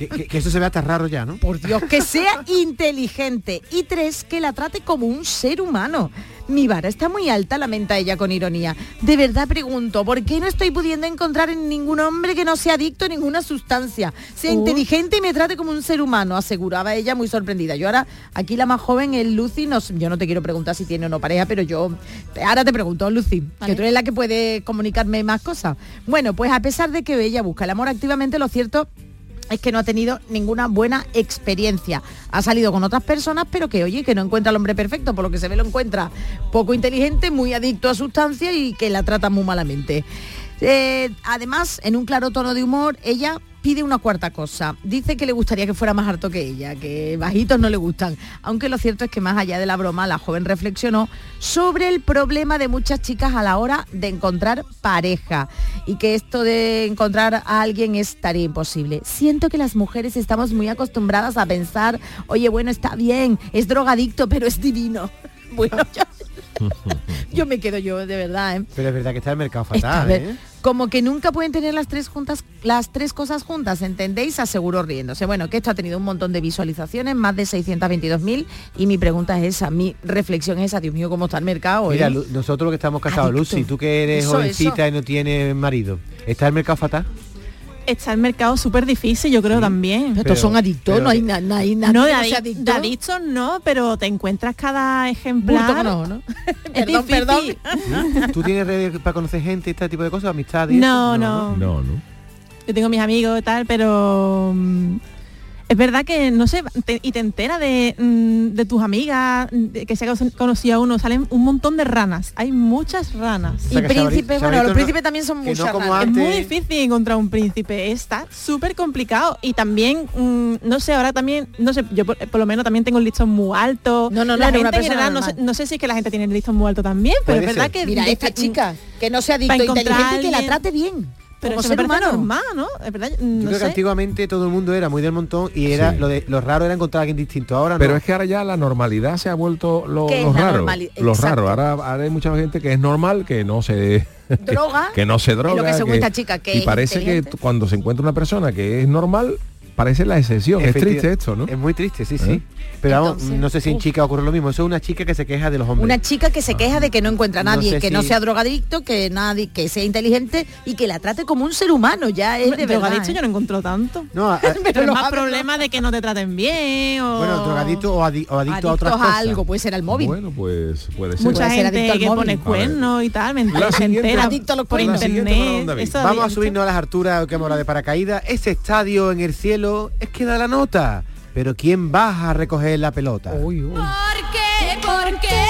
Speaker 11: Que, que, que eso se ve hasta raro ya, ¿no?
Speaker 10: Por Dios, que sea inteligente. Y tres, que la trate como un ser humano. Mi vara está muy alta, lamenta ella con ironía. De verdad pregunto, ¿por qué no estoy pudiendo encontrar en ningún hombre que no sea adicto a ninguna sustancia? Sea uh. inteligente y me trate como un ser humano, aseguraba ella muy sorprendida. Yo ahora, aquí la más joven es Lucy, no, yo no te quiero preguntar si tiene o no pareja, pero yo ahora te pregunto, Lucy, vale, que tú eres la que puede comunicarme más cosas. Bueno, pues a pesar de que ella busca el amor activamente, lo cierto es que no ha tenido ninguna buena experiencia. Ha salido con otras personas, pero que, oye, que no encuentra al hombre perfecto, por lo que se ve lo encuentra poco inteligente, muy adicto a sustancias y que la trata muy malamente. Eh, además, en un claro tono de humor, ella pide una cuarta cosa. Dice que le gustaría que fuera más alto que ella, que bajitos no le gustan. Aunque lo cierto es que más allá de la broma, la joven reflexionó sobre el problema de muchas chicas a la hora de encontrar pareja y que esto de encontrar a alguien es tarea imposible. Siento que las mujeres estamos muy acostumbradas a pensar, oye, bueno, está bien, es drogadicto, pero es divino. Bueno, yo... yo me quedo yo, de verdad, ¿eh?
Speaker 11: Pero es verdad que está el mercado fatal,
Speaker 10: está,
Speaker 11: ¿eh?
Speaker 10: Como que nunca pueden tener las tres juntas, las tres cosas juntas, ¿entendéis? Aseguró riéndose. Bueno, que esto ha tenido un montón de visualizaciones, más de seiscientos veintidós mil, y mi pregunta es esa, mi reflexión es esa, Dios mío, ¿cómo está el mercado?
Speaker 11: Mira,
Speaker 10: ¿eh?
Speaker 11: nosotros los que estamos casados, Adicto. Lucy, tú que eres eso, jovencita eso. y no tienes marido, ¿está el mercado fatal?
Speaker 12: Está el mercado súper difícil, yo creo, sí, también.
Speaker 10: Pero, Estos son adictos, pero, no hay nada, no hay nada.
Speaker 12: No, de, adi adicto. de adictos no, pero te encuentras cada ejemplar.
Speaker 10: No, ¿no?
Speaker 12: Es
Speaker 10: perdón,
Speaker 12: difícil.
Speaker 10: perdón.
Speaker 11: ¿Tú tienes redes para conocer gente, este tipo de cosas, amistades?
Speaker 12: No, no,
Speaker 9: no, no.
Speaker 12: Yo tengo mis amigos y tal, pero um, es verdad que, no sé, te, y te enteras de, de tus amigas, de que se ha conocido a uno, salen un montón de ranas, hay muchas ranas.
Speaker 10: O sea, y príncipes, bueno, los príncipes no, también son muchas no ranas.
Speaker 12: Es muy difícil encontrar un príncipe, está súper complicado. Y también, mmm, no sé, ahora también, no sé, yo por, por lo menos también tengo el listón muy alto.
Speaker 10: No, no, no,
Speaker 12: la
Speaker 10: no,
Speaker 12: gente
Speaker 10: una
Speaker 12: en general, no sé, no sé si es que la gente tiene el listón muy alto también, pero es verdad ser. que...
Speaker 10: Mira, esta chica, que no sea adicto, inteligente y que la trate bien.
Speaker 12: Pero eso me parece normal, ¿no? Es verdad, no
Speaker 11: Yo creo
Speaker 12: sé.
Speaker 11: que antiguamente todo el mundo era muy del montón y era sí. lo de lo raro era encontrar a alguien distinto. Ahora
Speaker 9: Pero
Speaker 11: no.
Speaker 9: es que ahora ya la normalidad se ha vuelto lo, lo raro. Lo raro. Ahora, ahora hay mucha gente que es normal, que no se
Speaker 10: droga,
Speaker 9: que, que no se droga.
Speaker 10: Lo que se
Speaker 9: que,
Speaker 10: esta chica, que
Speaker 9: y parece que cuando se encuentra una persona que es normal, parece la excepción. Es triste esto, ¿no?
Speaker 11: Es muy triste, sí, sí. ¿Eh? Pero
Speaker 10: Entonces,
Speaker 11: vamos, no sé si en
Speaker 10: uf.
Speaker 11: chica ocurre lo mismo. Eso es una chica que se queja de los hombres.
Speaker 10: Una chica que se queja de que no encuentra a nadie,
Speaker 11: no
Speaker 10: que
Speaker 11: si...
Speaker 10: no sea drogadicto, que nadie, que sea inteligente y que la trate como un ser humano. Ya es de
Speaker 12: drogadicto,
Speaker 10: verdad, ¿eh?
Speaker 12: yo no encuentro tanto.
Speaker 11: No, a,
Speaker 12: pero es más problema de que no te traten bien o...
Speaker 11: Bueno, drogadicto o, adi o adicto a otras
Speaker 10: a
Speaker 11: cosas.
Speaker 10: algo, puede ser al móvil.
Speaker 9: Bueno, pues puede ser.
Speaker 12: Mucha
Speaker 10: puede
Speaker 12: gente
Speaker 10: ser
Speaker 12: que pone cuernos y tal, me entera
Speaker 10: adicto a los
Speaker 12: por internet. Eso
Speaker 11: Vamos a subirnos a las alturas que hemos hablado de paracaídas. Ese estadio en el cielo es que da la nota. Pero ¿quién baja a recoger la pelota?
Speaker 10: Uy, uy.
Speaker 14: ¿Por qué? ¿Por qué?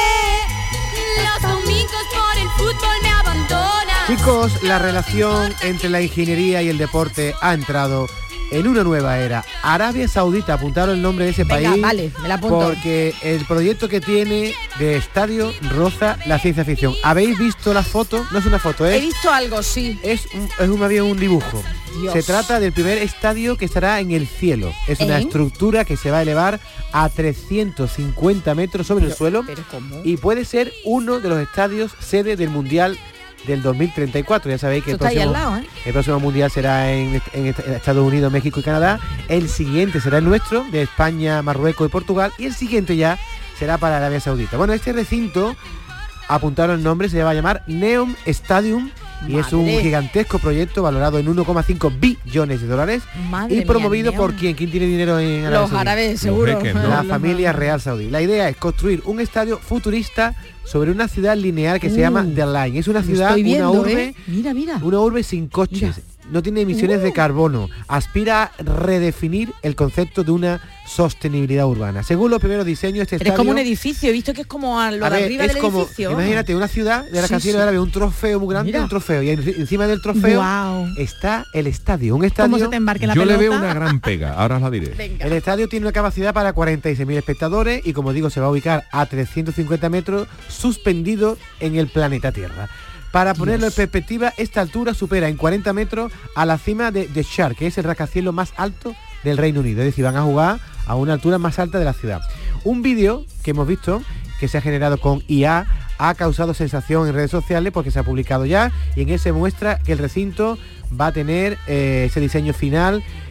Speaker 14: Los domingos por el fútbol me abandonan.
Speaker 11: Chicos, la relación entre la ingeniería y el deporte ha entrado en una nueva era. Arabia Saudita, apuntaron el nombre de ese
Speaker 10: Venga,
Speaker 11: país,
Speaker 10: vale, me la apunto.
Speaker 11: Porque el proyecto que tiene de estadio roza la ciencia ficción. ¿Habéis visto la foto? No es una foto, es...
Speaker 10: He visto algo, sí.
Speaker 11: Es un, es un, bien un dibujo.
Speaker 10: Dios.
Speaker 11: Se trata del primer estadio que estará en el cielo. Es una
Speaker 10: ¿Eh?
Speaker 11: estructura que se va a elevar a trescientos cincuenta metros sobre
Speaker 10: pero,
Speaker 11: el suelo
Speaker 10: pero ¿cómo?
Speaker 11: y puede ser uno de los estadios sede del Mundial del dos mil treinta y cuatro. Ya sabéis que el próximo,
Speaker 10: al lado, ¿eh?
Speaker 11: el próximo mundial será en, en Estados Unidos, México y Canadá. El siguiente será el nuestro, de España, Marruecos y Portugal, y el siguiente ya será para Arabia Saudita. Bueno, este recinto, apuntaron el nombre, se va a llamar Neom Stadium. Y Madre. Es un gigantesco proyecto valorado en uno coma cinco billones de dólares.
Speaker 10: Madre
Speaker 11: y promovido
Speaker 10: mía,
Speaker 11: por quién, quién tiene dinero en Arabia
Speaker 10: Los
Speaker 11: Saudí?
Speaker 10: árabes, seguro.
Speaker 9: Jeques, ¿no?
Speaker 11: La familia real saudí. La idea es construir un estadio futurista sobre una ciudad lineal que uh, se llama The Line. Es una ciudad,
Speaker 10: viendo,
Speaker 11: una urbe,
Speaker 10: ¿eh? Mira, mira.
Speaker 11: Una urbe sin coches. Mira. No tiene emisiones uh. de carbono. Aspira a redefinir el concepto de una sostenibilidad urbana. Según los primeros diseños, este
Speaker 10: Pero
Speaker 11: estadio...
Speaker 10: es como un edificio, he visto que es como a lo
Speaker 11: a
Speaker 10: de
Speaker 11: ver,
Speaker 10: arriba
Speaker 11: es
Speaker 10: del
Speaker 11: como,
Speaker 10: edificio.
Speaker 11: Imagínate una ciudad de la
Speaker 10: sí,
Speaker 11: canción
Speaker 10: sí.
Speaker 11: árabe, un trofeo muy grande, Mira. un trofeo. Y encima del trofeo
Speaker 12: wow.
Speaker 11: está el estadio. Un estadio...
Speaker 12: ¿Cómo se te embarque la
Speaker 9: Yo
Speaker 12: pelota?
Speaker 9: le veo una gran pega, ahora os la diré.
Speaker 10: Venga.
Speaker 11: El estadio tiene una capacidad para cuarenta y seis mil espectadores y, como digo, se va a ubicar a trescientos cincuenta metros, suspendido en el planeta Tierra. Para ponerlo Dios. en perspectiva, esta altura supera en cuarenta metros a la cima de The Shard, que es el rascacielos más alto del Reino Unido. Es decir, van a jugar a una altura más alta de la ciudad. Un vídeo que hemos visto, que se ha generado con I A, ha causado sensación en redes sociales porque se ha publicado ya, y en él se muestra que el recinto va a tener eh, ese diseño final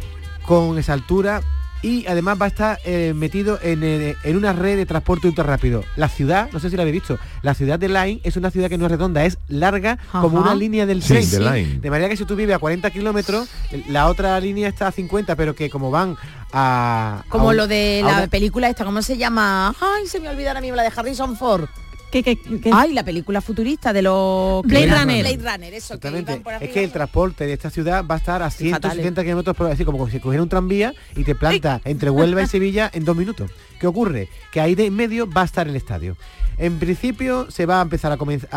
Speaker 11: con esa altura. Y además va a estar eh, metido en, en, en una red de transporte ultra rápido. La ciudad, no sé si la habéis visto, la ciudad de Line es una ciudad que no es redonda, es larga. Ajá. Como una línea del tren.
Speaker 9: Sí, de Line.
Speaker 11: De manera que si tú vives a cuarenta kilómetros, la otra línea está a cincuenta, pero que como van a...
Speaker 10: Como
Speaker 11: a un,
Speaker 10: lo de la
Speaker 11: una...
Speaker 10: película esta, ¿cómo se llama? Ay, se me olvida ahora mismo, la de Harrison Ford.
Speaker 12: ¿Qué, qué, qué?
Speaker 10: Ay, la película futurista de los...
Speaker 12: Blade, Blade Runner.
Speaker 10: Blade Runner, eso.
Speaker 11: Exactamente. Que es que el transporte de esta ciudad va a estar a ciento setenta kilómetros por hora, así como si cogiera un tranvía y te planta entre Huelva y Sevilla en dos minutos. ¿Qué ocurre? Que ahí de en medio va a estar el estadio. En principio se va a empezar a,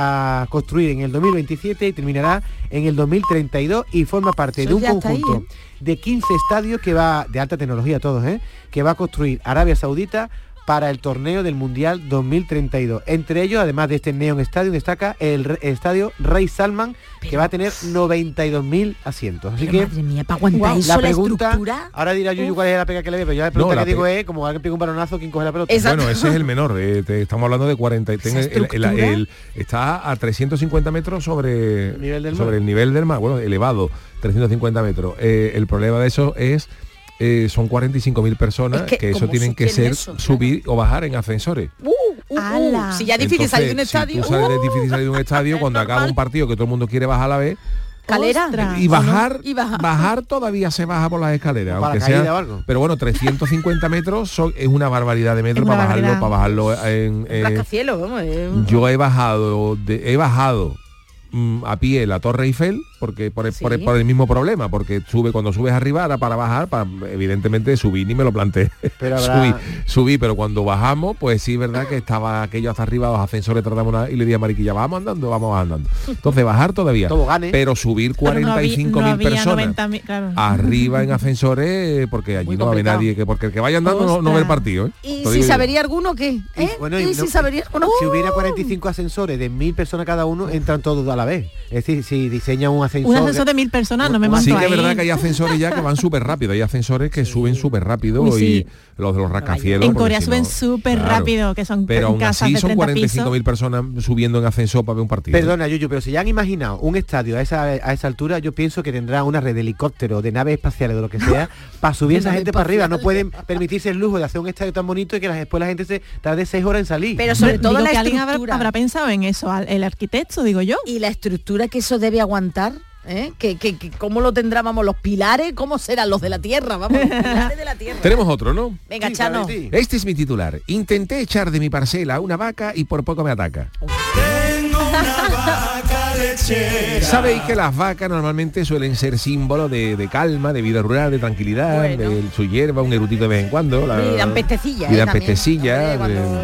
Speaker 11: a construir en el dos mil veintisiete y terminará en el dos mil treinta y dos y forma parte Eso de un conjunto ahí, ¿eh? de quince estadios que va, de alta tecnología todos, ¿eh? que va a construir Arabia Saudita para el torneo del Mundial dos mil treinta y dos. Entre ellos, además de este Neon Stadium, destaca el, el estadio Rey Salman, pero, que va a tener noventa y dos mil asientos. Así que,
Speaker 10: madre mía, para aguantar wow, eso,
Speaker 11: la pregunta,
Speaker 10: la estructura.
Speaker 11: Ahora dirá Yuyu cuál es la pega que le ve, pero yo la pregunta no, la que digo es, como alguien pega un balonazo, ¿quién coge la pelota?
Speaker 9: Exacto. Bueno, ese es el menor, eh, te, estamos hablando de cuarenta, ten, el, el, el, el, está a trescientos cincuenta metros sobre el nivel del, sobre el nivel del mar, bueno, elevado, trescientos cincuenta metros. Eh, el problema de eso es... Eh, son cuarenta y cinco mil personas es que, que eso tienen que ser eso, subir claro. o bajar en ascensores.
Speaker 10: Uh, uh, uh, si ya es difícil Entonces, salir de un estadio.
Speaker 9: Si tú sales, uh, es difícil salir de un estadio cuando acaba un partido que todo el mundo quiere bajar a la vez.
Speaker 10: Escalera.
Speaker 9: Y bajar, ¿no? y bajar, bajar todavía se baja por las escaleras, aunque sea. Algo. Pero bueno, trescientos cincuenta metros son, es una barbaridad de metros para bajarlo, para bajarlo en. en
Speaker 10: rascacielos, vamos. Eh.
Speaker 9: Yo he bajado, de, he bajado mm, a pie la Torre Eiffel. Porque por el, ¿Sí? por, el, por el mismo problema, porque sube cuando subes arriba, ahora para bajar, para, evidentemente subí ni me lo planteé. Pero habrá... subí, subí, pero cuando bajamos, pues sí, verdad que estaba aquello hasta arriba, los ascensores tratamos una, y le dije a Mariquilla, vamos andando, vamos andando. Entonces bajar todavía, pero subir cuarenta y cinco mil no personas noventa mil, claro. arriba en ascensores, porque allí Muy no va a haber nadie, que porque el que vaya andando no, no ve el partido. ¿eh?
Speaker 10: ¿Y si sabería alguno qué? ¿Eh?
Speaker 11: Y, bueno,
Speaker 10: ¿Y,
Speaker 11: y
Speaker 10: si
Speaker 11: no,
Speaker 10: sabería alguno?
Speaker 11: Si hubiera cuarenta y cinco ascensores de mil personas cada uno, entran todos a la vez. Es decir, si diseña un ascensor...
Speaker 12: Un ascensor de mil personas, no me monto
Speaker 9: Sí que
Speaker 12: ahí.
Speaker 9: es verdad que hay ascensores ya que van súper rápido, hay ascensores que sí. suben súper rápido Uy, sí. y los de los rascacielos.
Speaker 12: En Corea
Speaker 9: si
Speaker 12: suben
Speaker 9: no,
Speaker 12: súper claro. rápido, que son
Speaker 9: pero aún
Speaker 12: casas
Speaker 9: así
Speaker 12: de
Speaker 9: son cuarenta y cinco mil personas subiendo en ascensor para ver un partido.
Speaker 11: Perdona, Yuyu, pero si ya han imaginado un estadio a esa, a esa altura, yo pienso que tendrá una red de helicópteros, de naves espaciales, de lo que sea, para subir a esa gente para arriba. No pueden permitirse el lujo de hacer un estadio tan bonito y que después la gente se tarde seis horas en salir.
Speaker 10: Pero sobre todo
Speaker 12: digo
Speaker 10: la
Speaker 12: que
Speaker 10: estructura.
Speaker 12: Alguien habrá, habrá pensado en eso, el arquitecto, digo yo.
Speaker 10: Y la estructura que eso debe aguantar. ¿Eh? Que, que, que cómo lo tendrán, vamos, los pilares, cómo serán los de la tierra, vamos, los pilares de la tierra.
Speaker 9: Tenemos otro, ¿no?
Speaker 10: Venga, sí, Chano.
Speaker 9: Este es mi titular. Intenté echar de mi parcela una vaca y por poco me ataca.
Speaker 13: Tengo una vaca lechera.
Speaker 9: Sabéis que las vacas normalmente suelen ser símbolo de, de calma, de vida rural, de tranquilidad, bueno. de su hierba, un erudito de vez en cuando. La,
Speaker 10: y dan pestecilla.
Speaker 9: Y
Speaker 10: dan
Speaker 9: eh, pestecilla.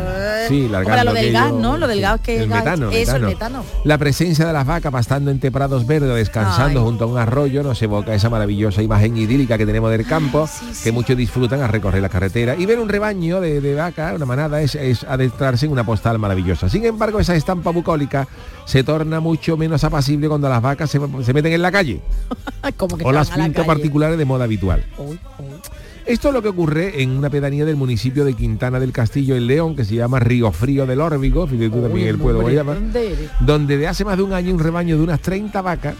Speaker 9: Sí, largando
Speaker 10: lo del
Speaker 9: aquello,
Speaker 10: gas, ¿no? Lo del gas que
Speaker 9: el
Speaker 10: gas,
Speaker 9: metano,
Speaker 10: eso,
Speaker 9: metano.
Speaker 10: el metano.
Speaker 9: La presencia de las vacas pastando entre prados verdes, descansando Ay. junto a un arroyo, nos evoca esa maravillosa imagen idílica que tenemos del campo, sí, sí. que muchos disfrutan al recorrer la carretera. Y ver un rebaño de, de vacas, una manada, es, es adentrarse en una postal maravillosa. Sin embargo, esa estampa bucólica se torna mucho menos apacible cuando las vacas se, se meten en la calle.
Speaker 10: ¿Cómo que
Speaker 9: o las fincas particulares de moda habitual. Uy, uy. Esto es lo que ocurre en una pedanía del municipio de Quintana del Castillo en León, que se llama Río Frío del Órbigo, fíjate tú también el pueblo lo llama, donde de hace más de un año un rebaño de unas treinta vacas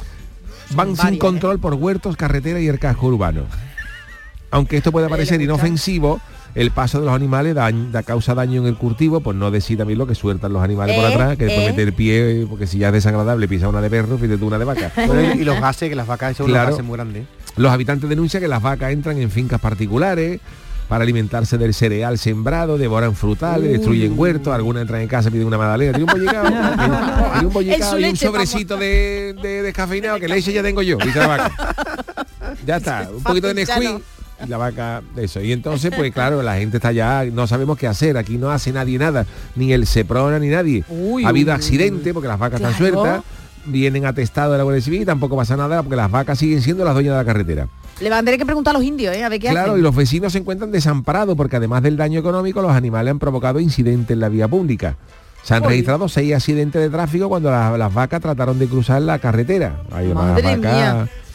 Speaker 9: van varias, sin control ¿eh? por huertos, carretera y el casco urbano. Aunque esto puede parecer inofensivo, el paso de los animales da, da causa daño en el cultivo, pues no decir también lo que sueltan los animales eh, por atrás, que después eh. mete el pie, porque si ya es desagradable pisa una de perro, fíjate tú una de vaca.
Speaker 11: Bueno, y los gases, que las vacas son claro, unos gases muy grandes.
Speaker 9: Los habitantes denuncian que las vacas entran en fincas particulares para alimentarse del cereal sembrado, devoran frutales, uh. destruyen huertos, algunas entran en casa, piden una magdalena, tiene un bollicao, tiene un bollicao y un sobrecito de, de descafeinado, que leche ya tengo yo, dice la vaca. Ya está, un poquito de Nesquik. Y la vaca, eso. Y entonces, pues claro, la gente está ya, no sabemos qué hacer, aquí no hace nadie nada, ni el Seprona ni nadie. Uy, ha habido accidente porque las vacas claro. están sueltas, vienen atestados de la Guardia Civil y tampoco pasa nada porque las vacas siguen siendo las dueñas de la carretera.
Speaker 10: Le van a tener que preguntar a los indios, ¿eh? A ver qué
Speaker 9: Claro,
Speaker 10: hacen.
Speaker 9: Y los vecinos se encuentran desamparados porque además del daño económico, los animales han provocado incidentes en la vía pública. Se han Uy. registrado seis accidentes de tráfico cuando las, las vacas trataron de cruzar la carretera. Hay
Speaker 10: Madre
Speaker 9: vaca,
Speaker 10: mía.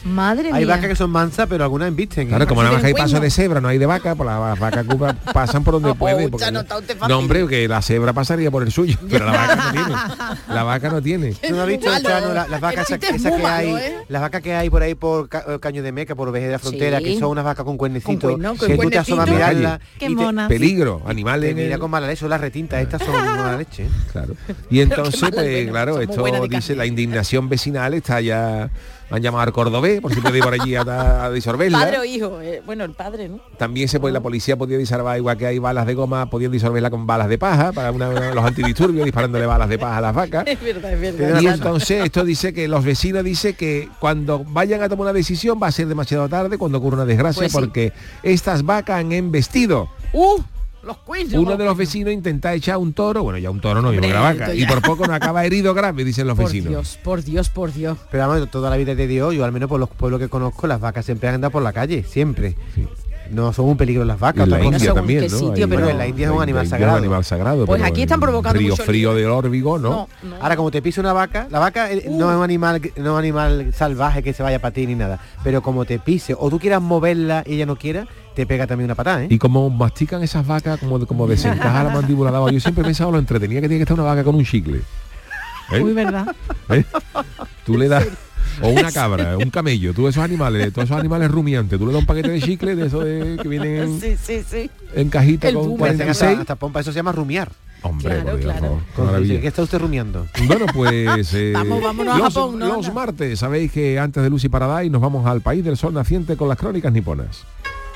Speaker 10: Madre
Speaker 11: Hay
Speaker 10: mía.
Speaker 11: vacas que son mansas, pero algunas embisten.
Speaker 9: Claro,
Speaker 11: ¿eh?
Speaker 9: como nada más que hay
Speaker 10: Bueno.
Speaker 9: paso de cebra, no hay de vaca, pues las vacas cupas pasan por donde
Speaker 10: Oh,
Speaker 9: pueden.
Speaker 10: ya
Speaker 9: porque
Speaker 10: no
Speaker 9: no,
Speaker 10: está usted fácil.
Speaker 9: no, hombre, que la cebra pasaría por el suyo, pero la vaca no tiene. La vaca no tiene.
Speaker 11: ¿Tú no has visto,
Speaker 10: malo.
Speaker 11: Chano, la- las vacas
Speaker 10: El
Speaker 11: esas
Speaker 10: chiste es
Speaker 11: esas
Speaker 10: muy
Speaker 11: que hay,
Speaker 10: malo, ¿eh?
Speaker 11: las vacas que hay por ahí por Ca- eh, Caño de Meca, por Veje de la Frontera,
Speaker 10: Sí.
Speaker 11: que son unas vacas con cuernecitos,
Speaker 10: Con cuerno, con
Speaker 11: que tú te asomas a
Speaker 10: cuernecitos.
Speaker 11: mirarlas
Speaker 12: Qué
Speaker 11: y te-
Speaker 12: mona.
Speaker 9: Peligro, animales.
Speaker 11: te
Speaker 9: en el-
Speaker 11: mira con mala leche, son las retintas, estas son mala leche. ¿eh?
Speaker 9: Claro. Y entonces,
Speaker 10: mala
Speaker 9: pues
Speaker 10: albena,
Speaker 9: claro,
Speaker 10: son muy
Speaker 9: esto
Speaker 10: buenas de
Speaker 9: dice
Speaker 10: carne.
Speaker 9: la indignación vecinal está ya. Han llamado al cordobés, por si puede ir por allí a, a disolverla.
Speaker 10: Padre o hijo, eh, bueno, el padre, ¿no?
Speaker 9: También se puede, la policía podía disolver, igual que hay balas de goma, podían disolverla con balas de paja, para una, una- los antidisturbios, disparándole balas de paja a las vacas.
Speaker 10: Es verdad, es verdad.
Speaker 9: Y entonces esto dice que los vecinos dice que cuando vayan a tomar una decisión va a ser demasiado tarde cuando ocurra una desgracia,
Speaker 10: Pues sí.
Speaker 9: porque estas vacas han embestido.
Speaker 10: ¡Uh! Los cuernos.
Speaker 9: Uno de los vecinos intenta echar un toro, bueno, ya un toro no,
Speaker 10: Hombre,
Speaker 9: una vaca,
Speaker 10: esto
Speaker 9: y
Speaker 10: ya.
Speaker 9: por poco no acaba herido grave, dicen los
Speaker 10: Por
Speaker 9: vecinos.
Speaker 10: Dios, por Dios, por Dios.
Speaker 11: Pero vamos, toda la vida es de Dios, yo al menos por los pueblos que conozco, las vacas siempre han andado por la calle, siempre.
Speaker 9: Sí.
Speaker 11: No son un peligro las
Speaker 9: Y
Speaker 11: vacas.
Speaker 9: en la
Speaker 11: otra cosa.
Speaker 9: India
Speaker 10: según
Speaker 9: también,
Speaker 10: qué
Speaker 9: ¿no?
Speaker 10: sitio,
Speaker 9: Ahí-
Speaker 10: pero-
Speaker 11: Bueno, en la India es un
Speaker 9: la
Speaker 11: animal
Speaker 9: India
Speaker 11: sagrado.
Speaker 9: Es un animal sagrado.
Speaker 10: Pues
Speaker 9: pero
Speaker 10: aquí están
Speaker 9: en
Speaker 10: provocando
Speaker 9: Río
Speaker 10: mucho
Speaker 9: Frío
Speaker 10: lío.
Speaker 9: del Órbigo, ¿no?
Speaker 10: No, no.
Speaker 11: Ahora, como te pisa una vaca, la vaca eh, no es un animal no es un animal salvaje que se vaya para ti ni nada, pero como te pise o tú quieras moverla y ella no quiera, te pega también una patada, ¿eh?
Speaker 9: Y como mastican esas vacas, como, como desencaja la mandíbula de abajo. Yo siempre he pensado lo entretenida que tiene que estar una vaca con un chicle. ¿Eh?
Speaker 12: Muy verdad.
Speaker 9: ¿Eh? Tú le das, o una cabra, un camello, tú esos animales, todos esos animales rumiantes, tú le das un paquete de chicle de esos de- que vienen
Speaker 10: Sí, sí, sí.
Speaker 9: en cajita
Speaker 10: El
Speaker 9: con
Speaker 10: boomer.
Speaker 11: Parecen
Speaker 9: cuarenta y
Speaker 11: hasta,
Speaker 9: seis.
Speaker 11: hasta pompa, eso se llama rumiar.
Speaker 9: Hombre,
Speaker 10: Claro,
Speaker 9: por Dios,
Speaker 10: claro.
Speaker 9: por favor, qué
Speaker 11: Con-
Speaker 9: maravilla.
Speaker 11: ¿Qué está usted rumiando?
Speaker 9: Bueno, pues eh,
Speaker 10: Vamos, vámonos a
Speaker 9: los,
Speaker 10: Japón, ¿no?
Speaker 9: los martes, sabéis que antes de Lucy Paradise nos vamos al país del sol naciente con las crónicas niponas.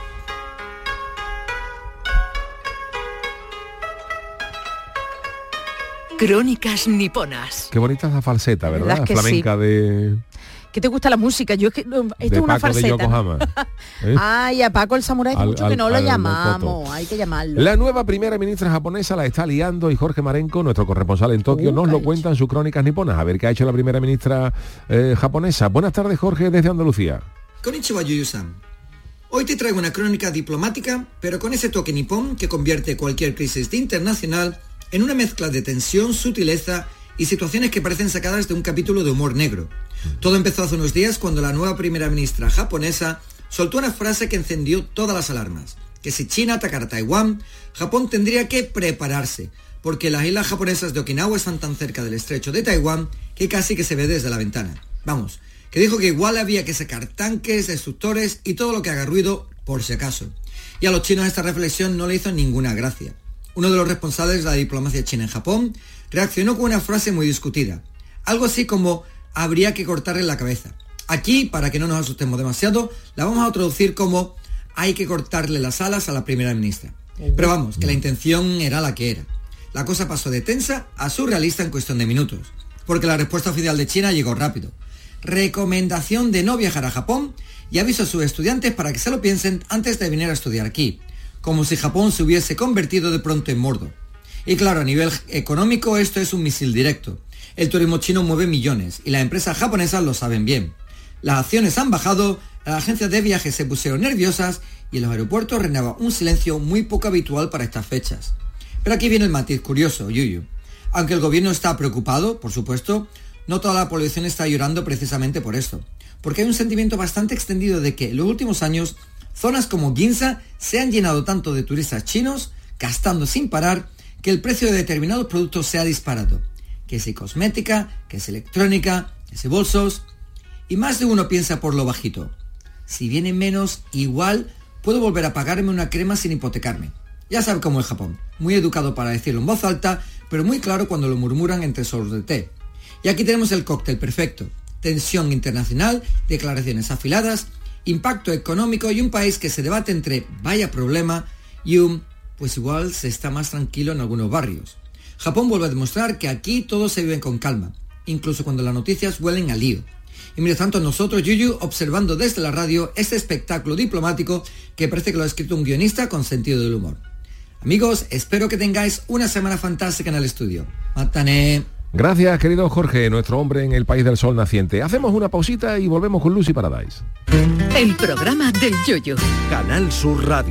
Speaker 7: Crónicas niponas.
Speaker 9: Qué bonita esa falseta, ¿verdad?
Speaker 10: verdad es que
Speaker 9: Flamenca de,
Speaker 10: ¿Qué te gusta la música? Yo es que no, esto
Speaker 9: de
Speaker 10: es una
Speaker 9: Paco de
Speaker 10: falseta. ¿no?
Speaker 9: Yokohama. ¿eh?
Speaker 10: Ay, a Paco el samurái hace
Speaker 9: Al-
Speaker 10: mucho que
Speaker 9: al-
Speaker 10: no lo
Speaker 9: al
Speaker 10: llamamos.
Speaker 9: Makoto.
Speaker 10: Hay que llamarlo.
Speaker 9: La nueva primera ministra japonesa la está liando y Jorge Marenco, nuestro corresponsal en Tokio,
Speaker 10: Uh,
Speaker 9: nos
Speaker 10: ¿qué
Speaker 9: lo
Speaker 10: ha
Speaker 9: cuenta en sus crónicas niponas. A ver qué ha hecho la primera ministra eh, japonesa. Buenas tardes, Jorge, desde Andalucía.
Speaker 15: Konnichiwa, Yuyu-san. Hoy te traigo una crónica diplomática, pero con ese toque nipón que convierte cualquier crisis internacional en una mezcla de tensión, sutileza y situaciones que parecen sacadas de un capítulo de humor negro. Todo empezó hace unos días cuando la nueva primera ministra japonesa soltó una frase que encendió todas las alarmas, que si China atacara Taiwán, Japón tendría que prepararse, porque las islas japonesas de Okinawa están tan cerca del estrecho de Taiwán que casi que se ve desde la ventana. Vamos, que dijo que igual había que sacar tanques, destructores y todo lo que haga ruido por si acaso. Y a los chinos esta reflexión no le hizo ninguna gracia. Uno de los responsables de la diplomacia china en Japón reaccionó con una frase muy discutida. Algo así como, habría que cortarle la cabeza. Aquí, para que no nos asustemos demasiado, la vamos a traducir como, hay que cortarle las alas a la primera ministra. Pero vamos, que la intención era la que era. La cosa pasó de tensa a surrealista en cuestión de minutos, porque la respuesta oficial de China llegó rápido. Recomendación de no viajar a Japón y aviso a sus estudiantes para que se lo piensen antes de venir a estudiar aquí, como si Japón se hubiese convertido de pronto en Mordor. Y claro, a nivel económico esto es un misil directo. El turismo chino mueve millones y las empresas japonesas lo saben bien. Las acciones han bajado, las agencias de viajes se pusieron nerviosas y en los aeropuertos reinaba un silencio muy poco habitual para estas fechas. Pero aquí viene el matiz curioso, Yuyu. Aunque el gobierno está preocupado, por supuesto, no toda la población está llorando precisamente por esto. Porque hay un sentimiento bastante extendido de que en los últimos años zonas como Ginza se han llenado tanto de turistas chinos, gastando sin parar, que el precio de determinados productos se ha disparado. Que si cosmética, que si electrónica, que si bolsos. Y más de uno piensa por lo bajito. Si vienen menos, igual puedo volver a pagarme una crema sin hipotecarme. Ya sabe cómo es Japón. Muy educado para decirlo en voz alta, pero muy claro cuando lo murmuran entre sorbos de té. Y aquí tenemos el cóctel perfecto. Tensión internacional, declaraciones afiladas, impacto económico y un país que se debate entre vaya problema y un pues igual se está más tranquilo en algunos barrios. Japón vuelve a demostrar que aquí todo se vive con calma, incluso cuando las noticias huelen a lío. Y mientras tanto nosotros, Yuyu, observando desde la radio este espectáculo diplomático que parece que lo ha escrito un guionista con sentido del humor. Amigos, espero que tengáis una semana fantástica en el estudio. Matane.
Speaker 9: Gracias, querido Jorge, nuestro hombre en el país del sol naciente. Hacemos una pausita y volvemos con Lucy Paradise.
Speaker 7: El programa del Yoyo.
Speaker 6: Canal Sur Radio.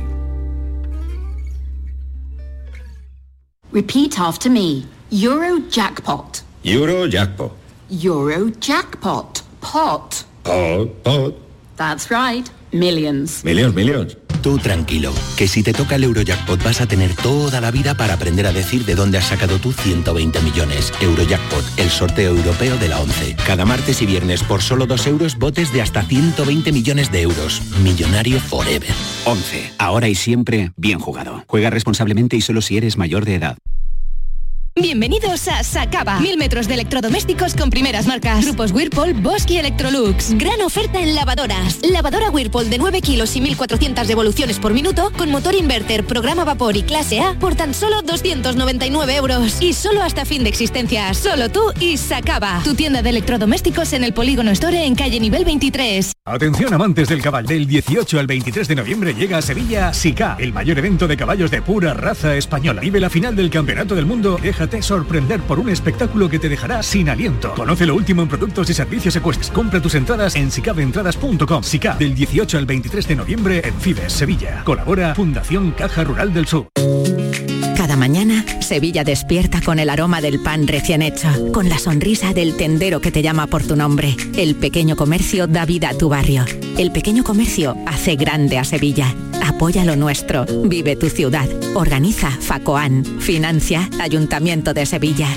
Speaker 16: Repeat after me. Eurojackpot.
Speaker 17: Eurojackpot.
Speaker 16: Eurojackpot. Pot.
Speaker 17: Pot, pot.
Speaker 16: That's right, millions.
Speaker 17: Millions, millions. Tú tranquilo, que si te toca el Eurojackpot vas a tener toda la vida para aprender a decir de dónde has sacado tú ciento veinte millones. Eurojackpot, el sorteo europeo de la ONCE. Cada martes y viernes por solo dos euros botes de hasta ciento veinte millones de euros. Millonario forever.
Speaker 18: ONCE, ahora y siempre, bien jugado. Juega responsablemente y solo si eres mayor de edad.
Speaker 19: Bienvenidos a Sacaba. Mil metros de electrodomésticos con primeras marcas. Grupos Whirlpool, Bosch y Electrolux. Gran oferta en lavadoras. Lavadora Whirlpool de nueve kilos y mil cuatrocientas devoluciones por minuto con motor inverter, programa vapor y clase A por tan solo doscientos noventa y nueve euros. Y solo hasta fin de existencia. Solo tú y Sacaba. Tu tienda de electrodomésticos en el Polígono Store en calle nivel veintitrés.
Speaker 20: Atención amantes del caballo. Del dieciocho al veintitrés de noviembre llega a Sevilla SICA, el mayor evento de caballos de pura raza española. Vive la final del Campeonato del Mundo. Déjate sorprender por un espectáculo que te dejará sin aliento. Conoce lo último en productos y servicios ecuestres. Compra tus entradas en sicaventradas punto com. SICA, del dieciocho al veintitrés de noviembre en Fibes, Sevilla. Colabora Fundación Caja Rural del Sur.
Speaker 21: Cada mañana, Sevilla despierta con el aroma del pan recién hecho, con la sonrisa del tendero que te llama por tu nombre. El pequeño comercio da vida a tu barrio. El pequeño comercio hace grande a Sevilla. Apoya lo nuestro. Vive tu ciudad. Organiza FACOAN. Financia Ayuntamiento de Sevilla.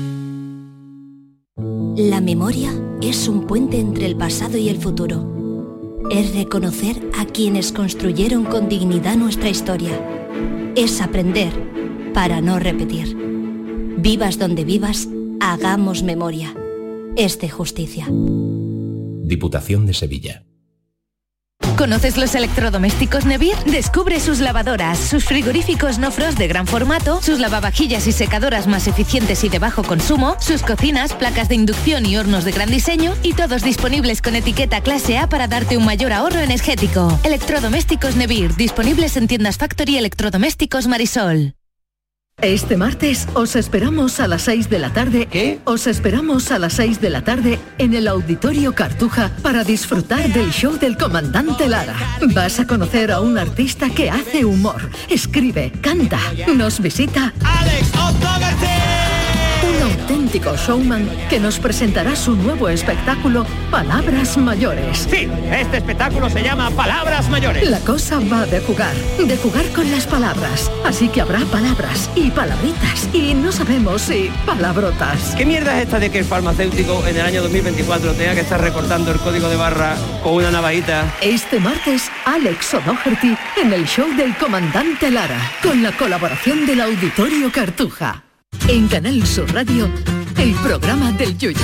Speaker 22: La memoria es un puente entre el pasado y el futuro. Es reconocer a quienes construyeron con dignidad nuestra historia. Es aprender para no repetir. Vivas donde vivas, hagamos memoria. Es de justicia.
Speaker 17: Diputación de Sevilla.
Speaker 19: ¿Conoces los electrodomésticos Nevir? Descubre sus lavadoras, sus frigoríficos no frost de gran formato, sus lavavajillas y secadoras más eficientes y de bajo consumo, sus cocinas, placas de inducción y hornos de gran diseño, y todos disponibles con etiqueta clase A para darte un mayor ahorro energético. Electrodomésticos Nevir, disponibles en tiendas Factory Electrodomésticos Marisol.
Speaker 7: Este martes os esperamos a las seis de la tarde. ¿Qué? Os esperamos a las seis de la tarde en el Auditorio Cartuja para disfrutar del show del comandante Lara. Vas a conocer a un artista que hace humor, escribe, canta, nos visita Alex O'Dougherty, un auténtico showman que nos presentará su nuevo espectáculo Palabras Mayores.
Speaker 23: Sí, este espectáculo se llama Palabras Mayores.
Speaker 7: La cosa va de jugar, de jugar con las palabras, así que habrá palabras y palabritas y no sabemos si palabrotas.
Speaker 23: ¿Qué mierda es esta de que el farmacéutico en el año dos mil veinticuatro tenga que estar recortando el código de barra con una navajita?
Speaker 7: Este martes, Alex O'Dougherty en el show del comandante Lara, con la colaboración del Auditorio Cartuja. En Canal Sur Radio, el programa del Yoyo.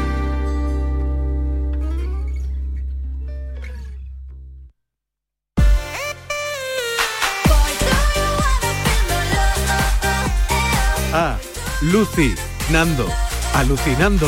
Speaker 11: Ah, Lucy, Nando, alucinando.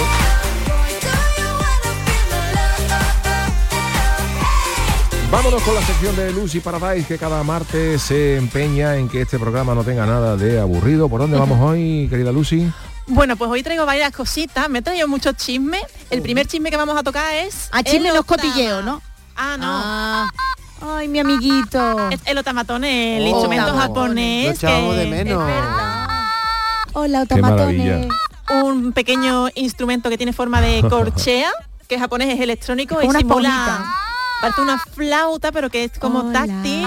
Speaker 9: Vámonos con la sección de Lucy Paradise, que cada martes se empeña en que este programa no tenga nada de aburrido. ¿Por dónde vamos hoy, querida Lucy?
Speaker 12: Bueno, pues hoy traigo varias cositas. Me he traído muchos chismes. El primer chisme que vamos a tocar es...
Speaker 10: A chisme los cotilleos, ¿no?
Speaker 12: Ah, no.
Speaker 10: Ah. Ay, mi amiguito.
Speaker 12: Es el otamatone, el
Speaker 11: Oh,
Speaker 12: instrumento
Speaker 11: otamatone.
Speaker 12: japonés.
Speaker 11: Lo echábamos
Speaker 12: que
Speaker 11: de menos.
Speaker 12: es verdad.
Speaker 10: Hola,
Speaker 9: Qué maravilla.
Speaker 10: otamatone.
Speaker 12: Un pequeño instrumento que tiene forma de corchea, que es japonés, es electrónico
Speaker 10: Es como
Speaker 12: y
Speaker 10: una
Speaker 12: simula...
Speaker 10: esponjita.
Speaker 12: Parece una flauta, pero que es como
Speaker 10: Hola.
Speaker 12: táctil.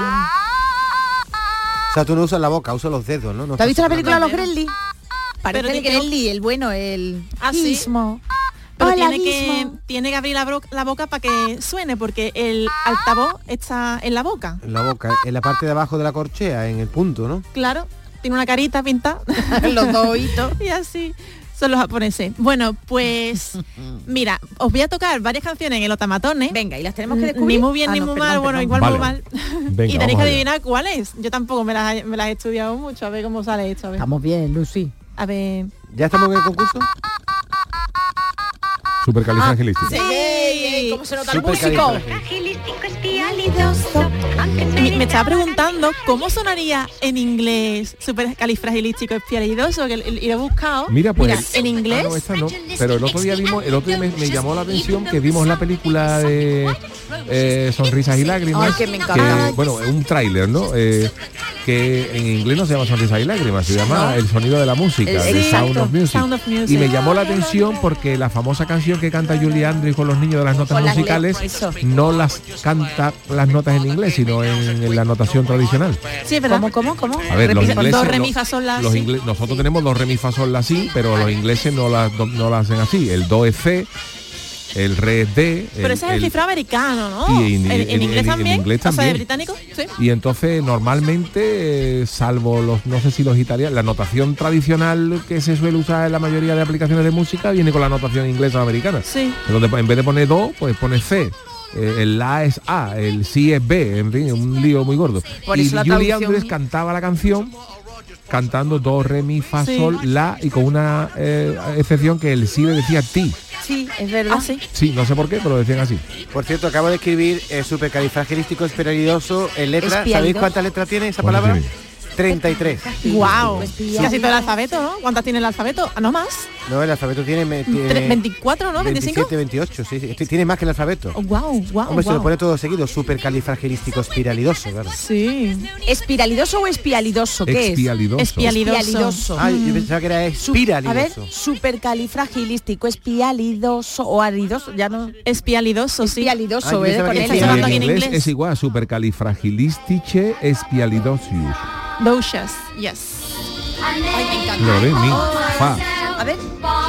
Speaker 11: O sea, tú no usas la boca, usas los dedos, ¿no? no
Speaker 10: ¿Te has visto la
Speaker 11: estás
Speaker 10: película Los
Speaker 11: soplando.
Speaker 10: Gremlins? Parece
Speaker 12: Pero
Speaker 10: el
Speaker 12: tiene-
Speaker 10: Gremlin, el bueno, el
Speaker 12: Ah, sí.
Speaker 10: Gizmo.
Speaker 12: Pero
Speaker 10: Hola,
Speaker 12: tiene que,
Speaker 10: Gizmo.
Speaker 12: tiene que abrir la, bro- la boca para que suene, porque el altavoz está en la boca.
Speaker 11: En la boca, en la parte de abajo de la corchea, en el punto, ¿no?
Speaker 12: Claro, tiene una carita pintada.
Speaker 10: Los dos ojitos.
Speaker 12: Y así son los japoneses. Bueno, pues mira, os voy a tocar varias canciones en el otamatone.
Speaker 10: Venga, y las tenemos que descubrir.
Speaker 12: Ni muy bien
Speaker 10: Ah,
Speaker 12: ni
Speaker 10: no,
Speaker 12: muy
Speaker 10: perdón,
Speaker 12: mal, bueno,
Speaker 10: perdón.
Speaker 12: igual
Speaker 9: Vale.
Speaker 12: muy mal.
Speaker 9: Venga,
Speaker 12: y tenéis
Speaker 9: vamos
Speaker 12: que
Speaker 9: allá.
Speaker 12: adivinar cuál es. Yo tampoco me las, me las he estudiado mucho, a ver cómo sale esto. A ver.
Speaker 10: Estamos bien, Lucy.
Speaker 12: A ver.
Speaker 11: ¿Ya estamos en el concurso?
Speaker 9: Supercalifragilístico.
Speaker 12: Sí,
Speaker 10: ¿cómo se nota el músico?
Speaker 12: Me, me estaba preguntando cómo sonaría en inglés supercalifragilístico espialidoso, que y lo he buscado.
Speaker 9: Mira, pues
Speaker 12: Mira, en inglés.
Speaker 9: Ah, no, esta no. Pero el otro día vimos, el otro día me, me llamó la atención que vimos la película de eh, Sonrisas y Lágrimas.
Speaker 10: Ay, que me encanta.
Speaker 9: que, bueno, un tráiler, ¿no? Eh, que en inglés no se llama Sonrisa y Lágrimas, se llama
Speaker 10: No.
Speaker 9: El sonido de la música,
Speaker 10: El-
Speaker 9: el
Speaker 10: sí,
Speaker 9: Sound
Speaker 10: exacto,
Speaker 9: of Music.
Speaker 12: Sound of Music.
Speaker 9: Y me llamó la atención porque la famosa canción que canta Julie Andrews con los niños de las notas
Speaker 10: Con las
Speaker 9: musicales
Speaker 10: letras, eso.
Speaker 9: no las canta las notas en inglés, sino en, en la notación tradicional.
Speaker 12: Sí, es verdad.
Speaker 10: ¿Cómo, cómo, cómo?
Speaker 9: A ver, los
Speaker 12: Repite,
Speaker 9: ingleses,
Speaker 12: do, re,
Speaker 9: no-
Speaker 12: mi, fa, sol, la,
Speaker 9: los
Speaker 12: si.
Speaker 9: ingle- nosotros tenemos dos re, mi, fa, sol, la, si, pero los ingleses no las no, no las hacen así. El do es C, el re es D.
Speaker 12: Pero
Speaker 9: el-
Speaker 12: ese es el
Speaker 9: el-
Speaker 12: cifrado americano, ¿no?
Speaker 9: Sí, en-
Speaker 12: en, en
Speaker 9: en-
Speaker 12: inglés
Speaker 9: en- en
Speaker 12: también.
Speaker 9: inglés
Speaker 12: O sea, de
Speaker 9: también.
Speaker 12: británico, sí.
Speaker 9: Y entonces normalmente, eh, salvo los, no sé si los italianos, la notación tradicional que se suele usar en la mayoría de aplicaciones de música viene con la notación inglesa o americana.
Speaker 12: Sí.
Speaker 9: Donde en vez de poner do, pues pone C. Eh, el la es A, el si es B, en fin, un lío muy gordo.
Speaker 10: Por
Speaker 9: y
Speaker 10: eso la
Speaker 9: Julie
Speaker 10: traducción
Speaker 9: Andrews
Speaker 10: mía.
Speaker 9: cantaba la canción cantando do, re, mi, fa,
Speaker 12: Sí.
Speaker 9: sol, la, y con una eh, excepción que el si le decía ti.
Speaker 10: Sí, es verdad.
Speaker 12: Ah, sí.
Speaker 9: Sí, no sé por qué, pero lo decían así.
Speaker 11: Por cierto, acabo de escribir eh, supercalifragilístico espiralidoso en letras.
Speaker 10: Espialidoso.
Speaker 11: ¿Sabéis cuántas letras tiene esa
Speaker 9: ¿Cuántas
Speaker 11: palabra?
Speaker 9: tiene?
Speaker 11: treinta y tres.
Speaker 12: Wow.
Speaker 10: Sí.
Speaker 12: Casi todo el alfabeto, ¿no? ¿Cuántas tiene el alfabeto? Ah, no más.
Speaker 11: No, el alfabeto tiene, me- tiene
Speaker 12: Tre- veinticuatro, ¿no? veinticinco.
Speaker 11: veintisiete, veintiocho, sí, sí. Este tiene más que el alfabeto.
Speaker 12: Oh, wow, wow.
Speaker 11: Hombre, se
Speaker 12: wow.
Speaker 11: lo pone todo seguido, supercalifragilístico espiralidoso, claro.
Speaker 12: Sí.
Speaker 10: ¿Espiralidoso o espialidoso? ¿Qué
Speaker 9: Expialidoso.
Speaker 10: es?
Speaker 12: Espialidoso.
Speaker 10: Espialidoso.
Speaker 11: Ah, yo pensaba que era
Speaker 10: Su- A ver,
Speaker 11: espiralidoso.
Speaker 10: supercalifragilístico, espialidoso o aridoso, ya no.
Speaker 12: Espialidoso, sí.
Speaker 10: Espialidoso,
Speaker 11: Ah, yo
Speaker 10: ¿eh?
Speaker 11: pensaba
Speaker 10: Con
Speaker 11: que
Speaker 10: L.
Speaker 12: Estás hablando aquí
Speaker 9: en
Speaker 12: en
Speaker 9: inglés,
Speaker 12: inglés.
Speaker 9: es igual, supercalifragilistiche espialidocious.
Speaker 12: Docious, yes.
Speaker 10: Ay, me encanta.
Speaker 9: Lo ves, mi, fa,
Speaker 10: A ver.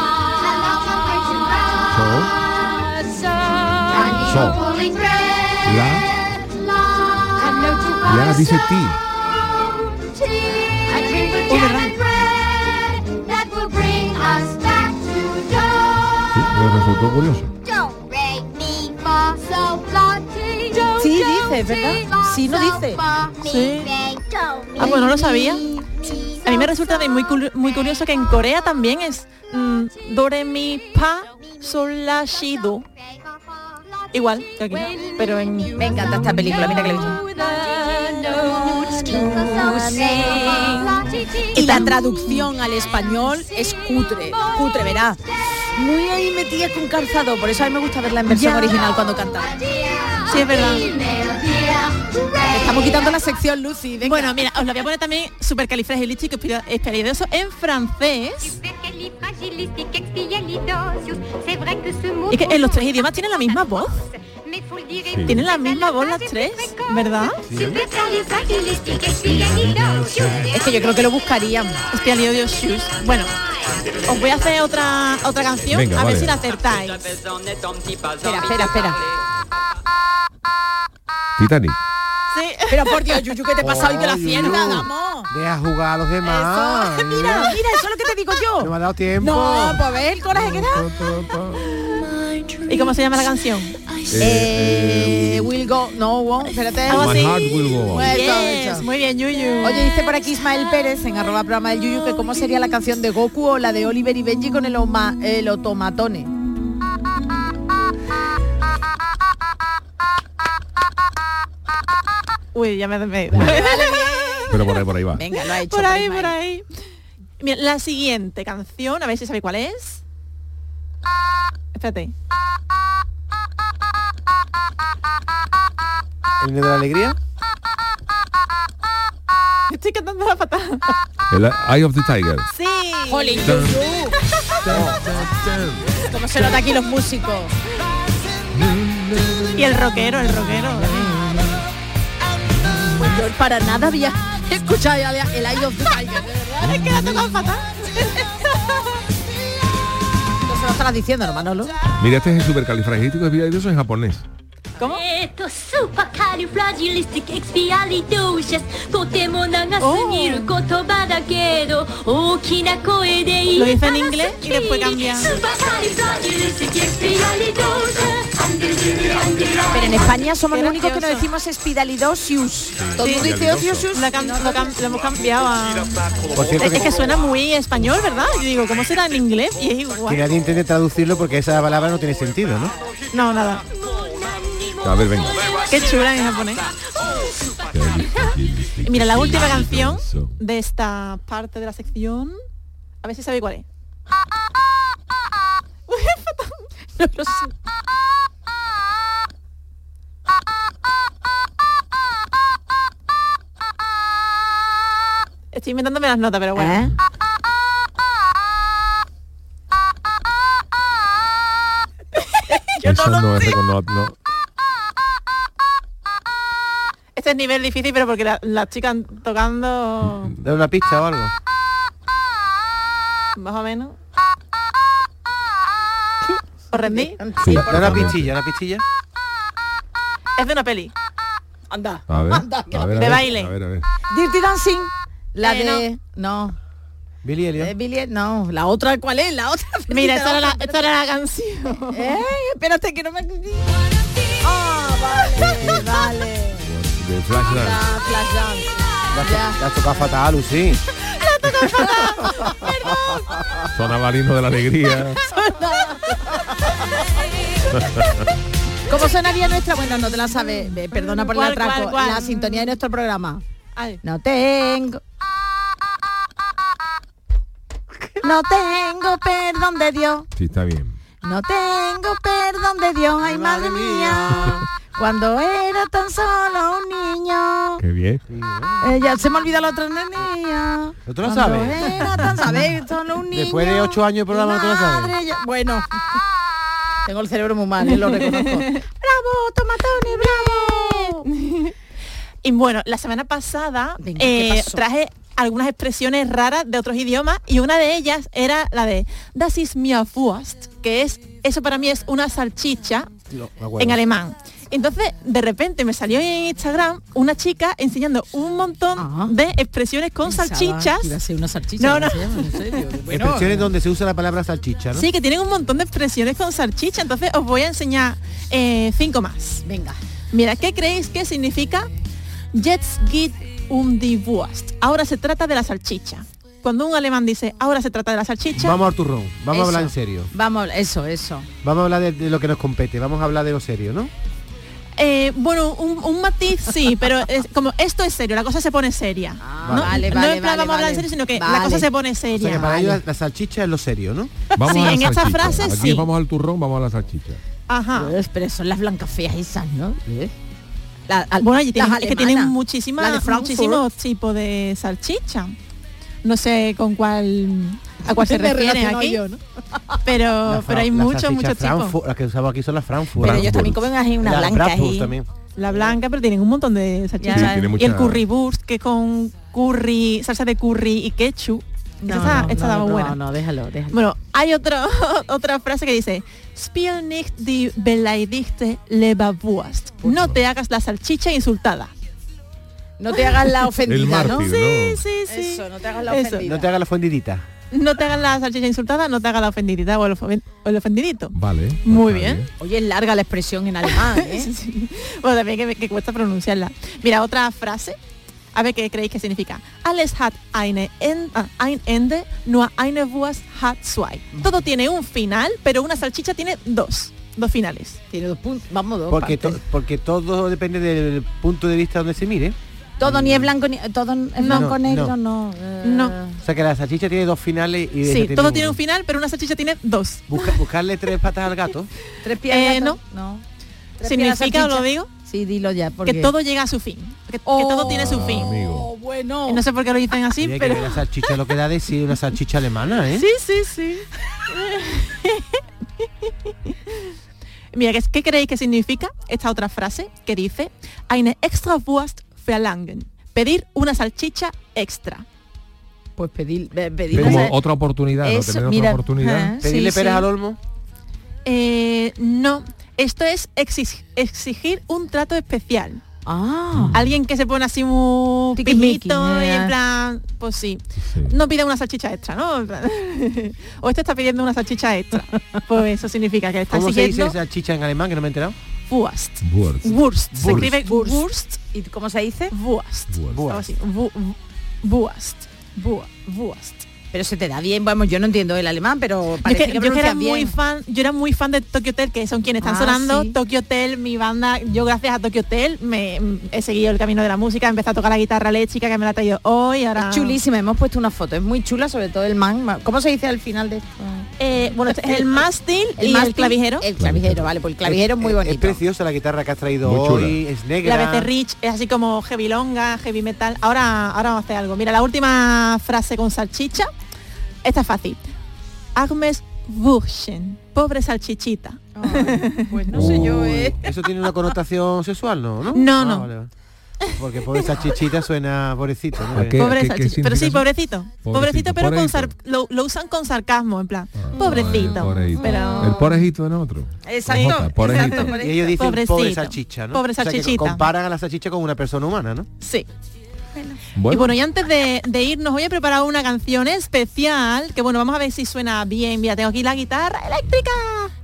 Speaker 9: so, so, la, y ahora dice ti.
Speaker 12: Oh, ¿verdad?
Speaker 9: Sí, me resultó curioso.
Speaker 10: Sí, dice, ¿verdad? Sí, no dice.
Speaker 12: Sí. Ah, pues no lo sabía. A mí me resulta de muy, cul- muy curioso que en Corea también es mm, do, re, mi, pa, sol, la, si, do. Igual que aquí, pero en...
Speaker 10: Me encanta esta película, mira que la he visto. Y la traducción al español es cutre, cutre, verás. Muy ahí metida con calzado, por eso a mí me gusta verla en versión
Speaker 12: Ya.
Speaker 10: original cuando canta.
Speaker 12: Sí, es verdad.
Speaker 10: Estamos quitando la sección, Lucy. Venga.
Speaker 12: Bueno, mira, os lo voy a poner también supercalifragilístico espiralidoso en francés. Y que en los tres idiomas tienen la misma voz. Tienen la misma voz las tres, ¿verdad?
Speaker 10: Es que yo creo que lo buscarían.
Speaker 12: Espialidocious. Bueno, os voy a hacer otra otra canción.
Speaker 9: Venga,
Speaker 12: a ver
Speaker 9: vale.
Speaker 12: si la acertáis.
Speaker 10: Espera, espera, espera.
Speaker 9: Titanic.
Speaker 12: Sí.
Speaker 10: Pero por Dios, Yuyu, ¿qué te pasa hoy que la
Speaker 11: Oh,
Speaker 10: fiesta,
Speaker 11: Yuyu.
Speaker 10: vamos?
Speaker 11: Deja jugar a los demás.
Speaker 10: Eso. Mira, mira, eso es lo que te digo yo.
Speaker 11: No me ha dado tiempo.
Speaker 10: No, pues ves el coraje que da.
Speaker 12: ¿Y cómo se llama la canción?
Speaker 10: Eh, will go, no, won't, espérate.
Speaker 12: Algo
Speaker 9: My
Speaker 12: así.
Speaker 9: heart will go on.
Speaker 10: Bueno,
Speaker 12: Yes,
Speaker 10: hecho.
Speaker 12: muy bien, Yuyu.
Speaker 10: Oye, dice por aquí Ismael Pérez en arroba programa del Yuyu que cómo sería la canción de Goku o la de Oliver y Benji con el, oma- el otomatone.
Speaker 12: Uy, ya me... me-
Speaker 9: Pero por ahí, por ahí va.
Speaker 10: Venga, lo ha hecho.
Speaker 12: por ahí,
Speaker 10: Ismael.
Speaker 12: por ahí. Mira, la siguiente canción, a ver si sabéis cuál es. Espérate.
Speaker 11: ¿El nido de la alegría?
Speaker 12: Estoy cantando la patada.
Speaker 9: El Eye of the Tiger.
Speaker 12: Sí.
Speaker 10: Jolín,
Speaker 9: Dun,
Speaker 10: Yuyu.
Speaker 9: dun, dun.
Speaker 10: Cómo se nota aquí los músicos.
Speaker 12: Y el rockero, el rockero.
Speaker 10: Pues yo para nada había escuchado ya el Eye of the Tiger, de verdad.
Speaker 12: Es que la tocan fatal.
Speaker 10: No se lo estarás diciendo, ¿no, Manolo?
Speaker 9: Mira, este es el supercalifragilístico espiralidoso en japonés.
Speaker 12: ¿Cómo?
Speaker 14: えっとスーパーカリフラジリスティックエクスピアリドーシャスとても長すぎる言葉だけど大きな声で言
Speaker 12: Lo
Speaker 14: い
Speaker 12: dice
Speaker 14: た
Speaker 12: en
Speaker 14: ら
Speaker 12: inglés y después cambia.
Speaker 14: スーパーカリフラジリスティックエクスピアリドーシャス
Speaker 10: Pero en España somos
Speaker 12: Qué
Speaker 10: los únicos que no
Speaker 12: gracioso.
Speaker 10: decimos espidalidosius. Todo el mundo dice
Speaker 9: Espidalidoso.
Speaker 10: ociosius.
Speaker 12: Lo, cam- lo cam- lo hemos cambiado a...
Speaker 11: Por cierto,
Speaker 12: Es
Speaker 11: que,
Speaker 12: que suena muy español, ¿verdad? Yo digo, ¿cómo será en inglés? Y es
Speaker 11: que
Speaker 12: igual.
Speaker 11: nadie intente traducirlo porque esa palabra no tiene sentido, ¿no?
Speaker 12: No, nada.
Speaker 9: A ver, venga.
Speaker 12: Qué chula en japonés. Y mira, la última canción de esta parte de la sección. A ver si sabe cuál es.
Speaker 10: No lo sé.
Speaker 12: Estoy inventándome las notas, pero bueno.
Speaker 10: ¿Eh?
Speaker 12: Yo
Speaker 9: Eso
Speaker 12: no
Speaker 9: no
Speaker 12: lo
Speaker 9: es
Speaker 12: sé.
Speaker 9: recon- no, no.
Speaker 12: Este es nivel difícil, pero porque la- las chicas tocando
Speaker 11: ¿Da una pista o algo?
Speaker 12: más o menos. ¿Os rendí?
Speaker 9: Sí.
Speaker 11: Da una pistilla, una pistilla.
Speaker 12: Es de una peli.
Speaker 10: Anda.
Speaker 9: A ver,
Speaker 10: Anda,
Speaker 9: a
Speaker 10: que
Speaker 9: ver,
Speaker 10: la-
Speaker 9: a
Speaker 12: de
Speaker 9: ver,
Speaker 12: baile.
Speaker 9: A ver, a ver.
Speaker 10: Dirty Dancing. La
Speaker 12: Eh,
Speaker 10: de... No.
Speaker 11: Billy Elliot.
Speaker 10: Eh, Billie- no, la otra, ¿cuál es? La otra.
Speaker 12: Mira, esta era la, esta era la canción.
Speaker 10: Eh, espérate que no me... Ah, vale, vale.
Speaker 9: De Flashdance.
Speaker 10: La Flash Dance.
Speaker 11: La,
Speaker 10: Ya.
Speaker 11: la toca fatal, Lucy.
Speaker 9: Sonaba el himno de la alegría.
Speaker 10: ¿Cómo sonaría nuestra? Bueno, no te la sabes. Eh, Perdona por el
Speaker 12: ¿Cuál,
Speaker 10: atraco.
Speaker 12: cuál, cuál?
Speaker 10: La sintonía de nuestro programa.
Speaker 12: Ay.
Speaker 10: No tengo. No tengo perdón de Dios.
Speaker 9: Sí, está bien.
Speaker 10: No tengo perdón de Dios. Ay, madre mía. Cuando era tan solo un niño.
Speaker 9: Qué bien.
Speaker 10: Eh, ya se me olvida la otra niña.
Speaker 11: ¿No te lo
Speaker 10: Cuando
Speaker 11: sabes?
Speaker 10: era tan, ¿sabes? Solo un niño.
Speaker 11: Después de ocho años de programa, ¿no te lo sabes?
Speaker 10: Madre, ya- Bueno. Tengo el cerebro muy mal, eh, lo reconozco. ¡Bravo, Tomatoni, bravo!
Speaker 12: Y bueno, la semana pasada
Speaker 10: Venga, ¿qué
Speaker 12: eh,
Speaker 10: pasó?
Speaker 12: traje algunas expresiones raras de otros idiomas y una de ellas era la de Das ist mir Wurst, que es, eso para mí es una salchicha
Speaker 11: Lo- me acuerdo.
Speaker 12: en alemán. Entonces, de repente me salió en Instagram una chica enseñando un montón de expresiones con
Speaker 10: Pensaba
Speaker 12: salchichas.
Speaker 10: que iba a ser una salchicha,
Speaker 12: No,
Speaker 10: ¿cómo
Speaker 12: no.
Speaker 10: se llama? En serio. Bueno,
Speaker 11: Expresiones donde se usa la palabra salchicha, ¿no?
Speaker 12: Sí, que tienen un montón de expresiones con salchicha. Entonces os voy a enseñar eh, cinco más.
Speaker 10: Venga.
Speaker 12: Mira, ¿qué creéis que significa Jetzt geht um die Wurst? Ahora se trata de la salchicha. Cuando un alemán dice ahora se trata de la salchicha,
Speaker 11: Vamos al turrón, vamos
Speaker 10: Eso.
Speaker 11: a hablar en serio.
Speaker 10: Vamos, eso, eso.
Speaker 11: Vamos a hablar de, de lo que nos compete, vamos a hablar de lo serio, ¿no?
Speaker 12: eh, bueno, un, un matiz sí, pero es, como esto es serio, la cosa se pone seria.
Speaker 10: Ah,
Speaker 12: no,
Speaker 10: vale,
Speaker 12: no
Speaker 10: vale,
Speaker 12: en plan
Speaker 10: vale,
Speaker 12: vamos a hablar en
Speaker 10: vale.
Speaker 12: serio, sino que la
Speaker 10: Vale.
Speaker 12: cosa se pone
Speaker 11: O sea
Speaker 12: seria.
Speaker 11: que para
Speaker 10: vale.
Speaker 11: ellos la, la salchicha es lo serio, ¿no?
Speaker 9: Vamos
Speaker 12: Sí,
Speaker 9: a la
Speaker 12: en esta
Speaker 9: salchicha.
Speaker 12: frase
Speaker 9: Aquí
Speaker 12: sí.
Speaker 9: vamos al turrón, vamos a la salchicha.
Speaker 12: Ajá.
Speaker 10: Pues, pero son las blancas feas esas, ¿no? ¿Eh? La- al-
Speaker 12: Bueno, y tienen-
Speaker 10: las
Speaker 12: es que tienen
Speaker 10: alemanas.
Speaker 12: muchísimas,
Speaker 10: La de Frankfurt.
Speaker 12: muchísimos tipos de salchicha. No sé con cuál a cuál se
Speaker 10: Me
Speaker 12: refieren
Speaker 10: relaciono
Speaker 12: aquí,
Speaker 10: yo, ¿no?
Speaker 12: pero
Speaker 11: La
Speaker 12: pero
Speaker 11: fra-
Speaker 12: hay
Speaker 11: la
Speaker 12: muchos,
Speaker 11: salchicha
Speaker 12: muchos tipos.
Speaker 11: Frankfurt, las que usamos aquí son las Frankfurt.
Speaker 10: Pero ellos también comen así una
Speaker 11: La
Speaker 10: blanca
Speaker 11: Bratwurst
Speaker 10: ahí.
Speaker 11: también.
Speaker 12: La blanca, pero tienen un montón de salchichas.
Speaker 9: Sí, tiene
Speaker 12: Y
Speaker 9: mucha-
Speaker 12: el currywurst, que con curry, salsa de curry y ketchup.
Speaker 10: No,
Speaker 12: esa está,
Speaker 10: no,
Speaker 12: esta
Speaker 10: no,
Speaker 12: estaba
Speaker 10: no,
Speaker 12: buena.
Speaker 10: no, déjalo, déjalo.
Speaker 12: Bueno, hay otro, otra frase que dice Spiel nicht die beleidigte Leberwurst. No te hagas la salchicha insultada.
Speaker 10: No te hagas la ofendida,
Speaker 9: El mártir,
Speaker 10: ¿no?
Speaker 9: ¿no?
Speaker 12: Sí, sí, sí.
Speaker 10: Eso, no te hagas la
Speaker 12: Eso.
Speaker 10: ofendida.
Speaker 11: No te hagas la fondidita.
Speaker 12: No te hagas la salchicha insultada, no te hagas la ofendidita o el, ofen- o el ofendidito.
Speaker 9: Vale. pues
Speaker 12: Muy
Speaker 9: está
Speaker 12: bien.
Speaker 10: Oye, es larga la expresión en alemán, ¿eh?
Speaker 12: Sí, sí. Bueno, también que, que cuesta pronunciarla. Mira, otra frase. A ver qué creéis que significa. Alles hat eine en, ah, ein Ende, nur eine Wurst hat zwei. Todo tiene un final, pero una salchicha tiene dos. Dos finales.
Speaker 10: Tiene dos puntos. Vamos, dos
Speaker 11: Porque,
Speaker 10: partes.
Speaker 11: to- porque todo depende del punto de vista donde se mire.
Speaker 10: Todo ni es blanco ni todo es blanco
Speaker 11: No,
Speaker 10: negro,
Speaker 11: no.
Speaker 10: no. eh.
Speaker 12: No.
Speaker 11: O sea que la salchicha tiene dos finales y esa
Speaker 12: Sí, todo
Speaker 11: uno.
Speaker 12: tiene un final, pero una salchicha tiene dos.
Speaker 11: Busca- buscarle tres patas al gato.
Speaker 10: Tres pies
Speaker 12: Eh,
Speaker 10: de gato,
Speaker 12: no.
Speaker 10: no. Tres pies de
Speaker 12: ¿Significa, os lo
Speaker 10: salchicha.
Speaker 12: digo?
Speaker 10: Sí, dilo ya, porque
Speaker 12: Que todo llega a su fin. Que, que todo tiene su fin.
Speaker 10: Oh, bueno.
Speaker 12: Y no sé por qué lo dicen así,
Speaker 11: Oye,
Speaker 12: pero...
Speaker 11: que la salchicha lo que da de sí una salchicha alemana, ¿eh?
Speaker 12: Sí, sí, sí. Mira, ¿qué, ¿qué creéis que significa esta otra frase que dice eine extra Wurst verlangen? Pedir una salchicha extra.
Speaker 10: Pues pedir, pe- pedir
Speaker 9: Como
Speaker 10: esa-
Speaker 9: otra oportunidad, ¿no?
Speaker 10: Eso,
Speaker 9: Tener
Speaker 10: mira,
Speaker 9: otra oportunidad.
Speaker 10: ¿eh?
Speaker 11: ¿Pedirle
Speaker 10: Sí,
Speaker 11: peras
Speaker 10: sí.
Speaker 11: al olmo?
Speaker 12: Eh, no, esto es exig- exigir un trato especial.
Speaker 10: Ah.
Speaker 12: Alguien que se pone así muy
Speaker 10: Tiquismiqui,
Speaker 12: pijito y
Speaker 10: eh.
Speaker 12: en plan, pues sí,
Speaker 9: Sí.
Speaker 12: no pide una salchicha extra, ¿no? En plan, o este está pidiendo una salchicha extra. Pues eso significa que está
Speaker 11: ¿Cómo se dice
Speaker 12: exigiendo
Speaker 11: salchicha en alemán que no me he enterado?
Speaker 12: Wurst.
Speaker 9: Wurst.
Speaker 12: Wurst. Se
Speaker 11: Wurst.
Speaker 12: escribe
Speaker 10: Wurst.
Speaker 12: Wurst.
Speaker 10: ¿Y cómo se dice?
Speaker 12: Wurst.
Speaker 9: Wurst.
Speaker 12: Algo así. Wu- wu- Wurst. Wu- Wurst.
Speaker 10: Pero se te da bien, vamos, yo no entiendo el alemán, pero
Speaker 12: Yo,
Speaker 10: parece
Speaker 12: que,
Speaker 10: que,
Speaker 12: yo que era
Speaker 10: pronuncias
Speaker 12: muy
Speaker 10: bien.
Speaker 12: fan, yo era muy fan de Tokyo Hotel, que son quienes están
Speaker 10: Ah,
Speaker 12: sonando.
Speaker 10: sí.
Speaker 12: Tokyo Hotel, mi banda, yo gracias a Tokyo Hotel me mm, he seguido el camino de la música, empecé a tocar la guitarra eléctrica que me la ha traído hoy, ahora.
Speaker 10: Es chulísima, hemos puesto una foto, es muy chula, sobre todo el man. ¿Cómo se dice al final de esto?
Speaker 12: Eh, bueno, este es el mástil y el
Speaker 10: mástil,
Speaker 12: clavijero.
Speaker 10: El clavijero, vale, pues el clavijero es muy bonito.
Speaker 11: Es preciosa la guitarra que has traído
Speaker 9: Muy chula.
Speaker 11: hoy, es negra.
Speaker 12: La Becerrich es así como heavy longa, heavy metal. Ahora, ahora vamos a hacer algo. Mira, la última frase con salchicha. Esta es fácil. Agnes Wurchen, pobre salchichita.
Speaker 10: Ay, pues no sé yo, ¿eh?
Speaker 11: ¿Eso tiene una connotación sexual, no? No,
Speaker 12: No,
Speaker 11: Ah,
Speaker 12: no.
Speaker 11: vale, vale. Porque pobre salchichita suena pobrecito, ¿no?
Speaker 9: ¿A qué?
Speaker 12: Pobre
Speaker 9: ¿Qué-
Speaker 12: salchicha.
Speaker 9: qué
Speaker 12: Pero sí,
Speaker 9: significa
Speaker 12: pobrecito.
Speaker 9: eso?
Speaker 12: Pobrecito, pero con
Speaker 9: pobrecito.
Speaker 12: sar- lo, lo usan con sarcasmo, en plan. pobrecito.
Speaker 9: Pobrecito.
Speaker 12: Pero...
Speaker 9: El porejito en otro.
Speaker 10: Exacto,
Speaker 9: Jota, porejito.
Speaker 10: exacto,
Speaker 11: Y ellos dicen
Speaker 12: Pobrecito.
Speaker 11: pobre salchicha, ¿no?
Speaker 12: Pobre
Speaker 11: O sea, que
Speaker 12: salchichita.
Speaker 11: comparan a la salchicha con una persona humana, ¿no?
Speaker 12: Sí.
Speaker 9: Bueno.
Speaker 12: Y bueno, y antes de, de irnos, voy a preparar una canción especial, que bueno, vamos a ver si suena bien. Mira, tengo aquí la guitarra eléctrica.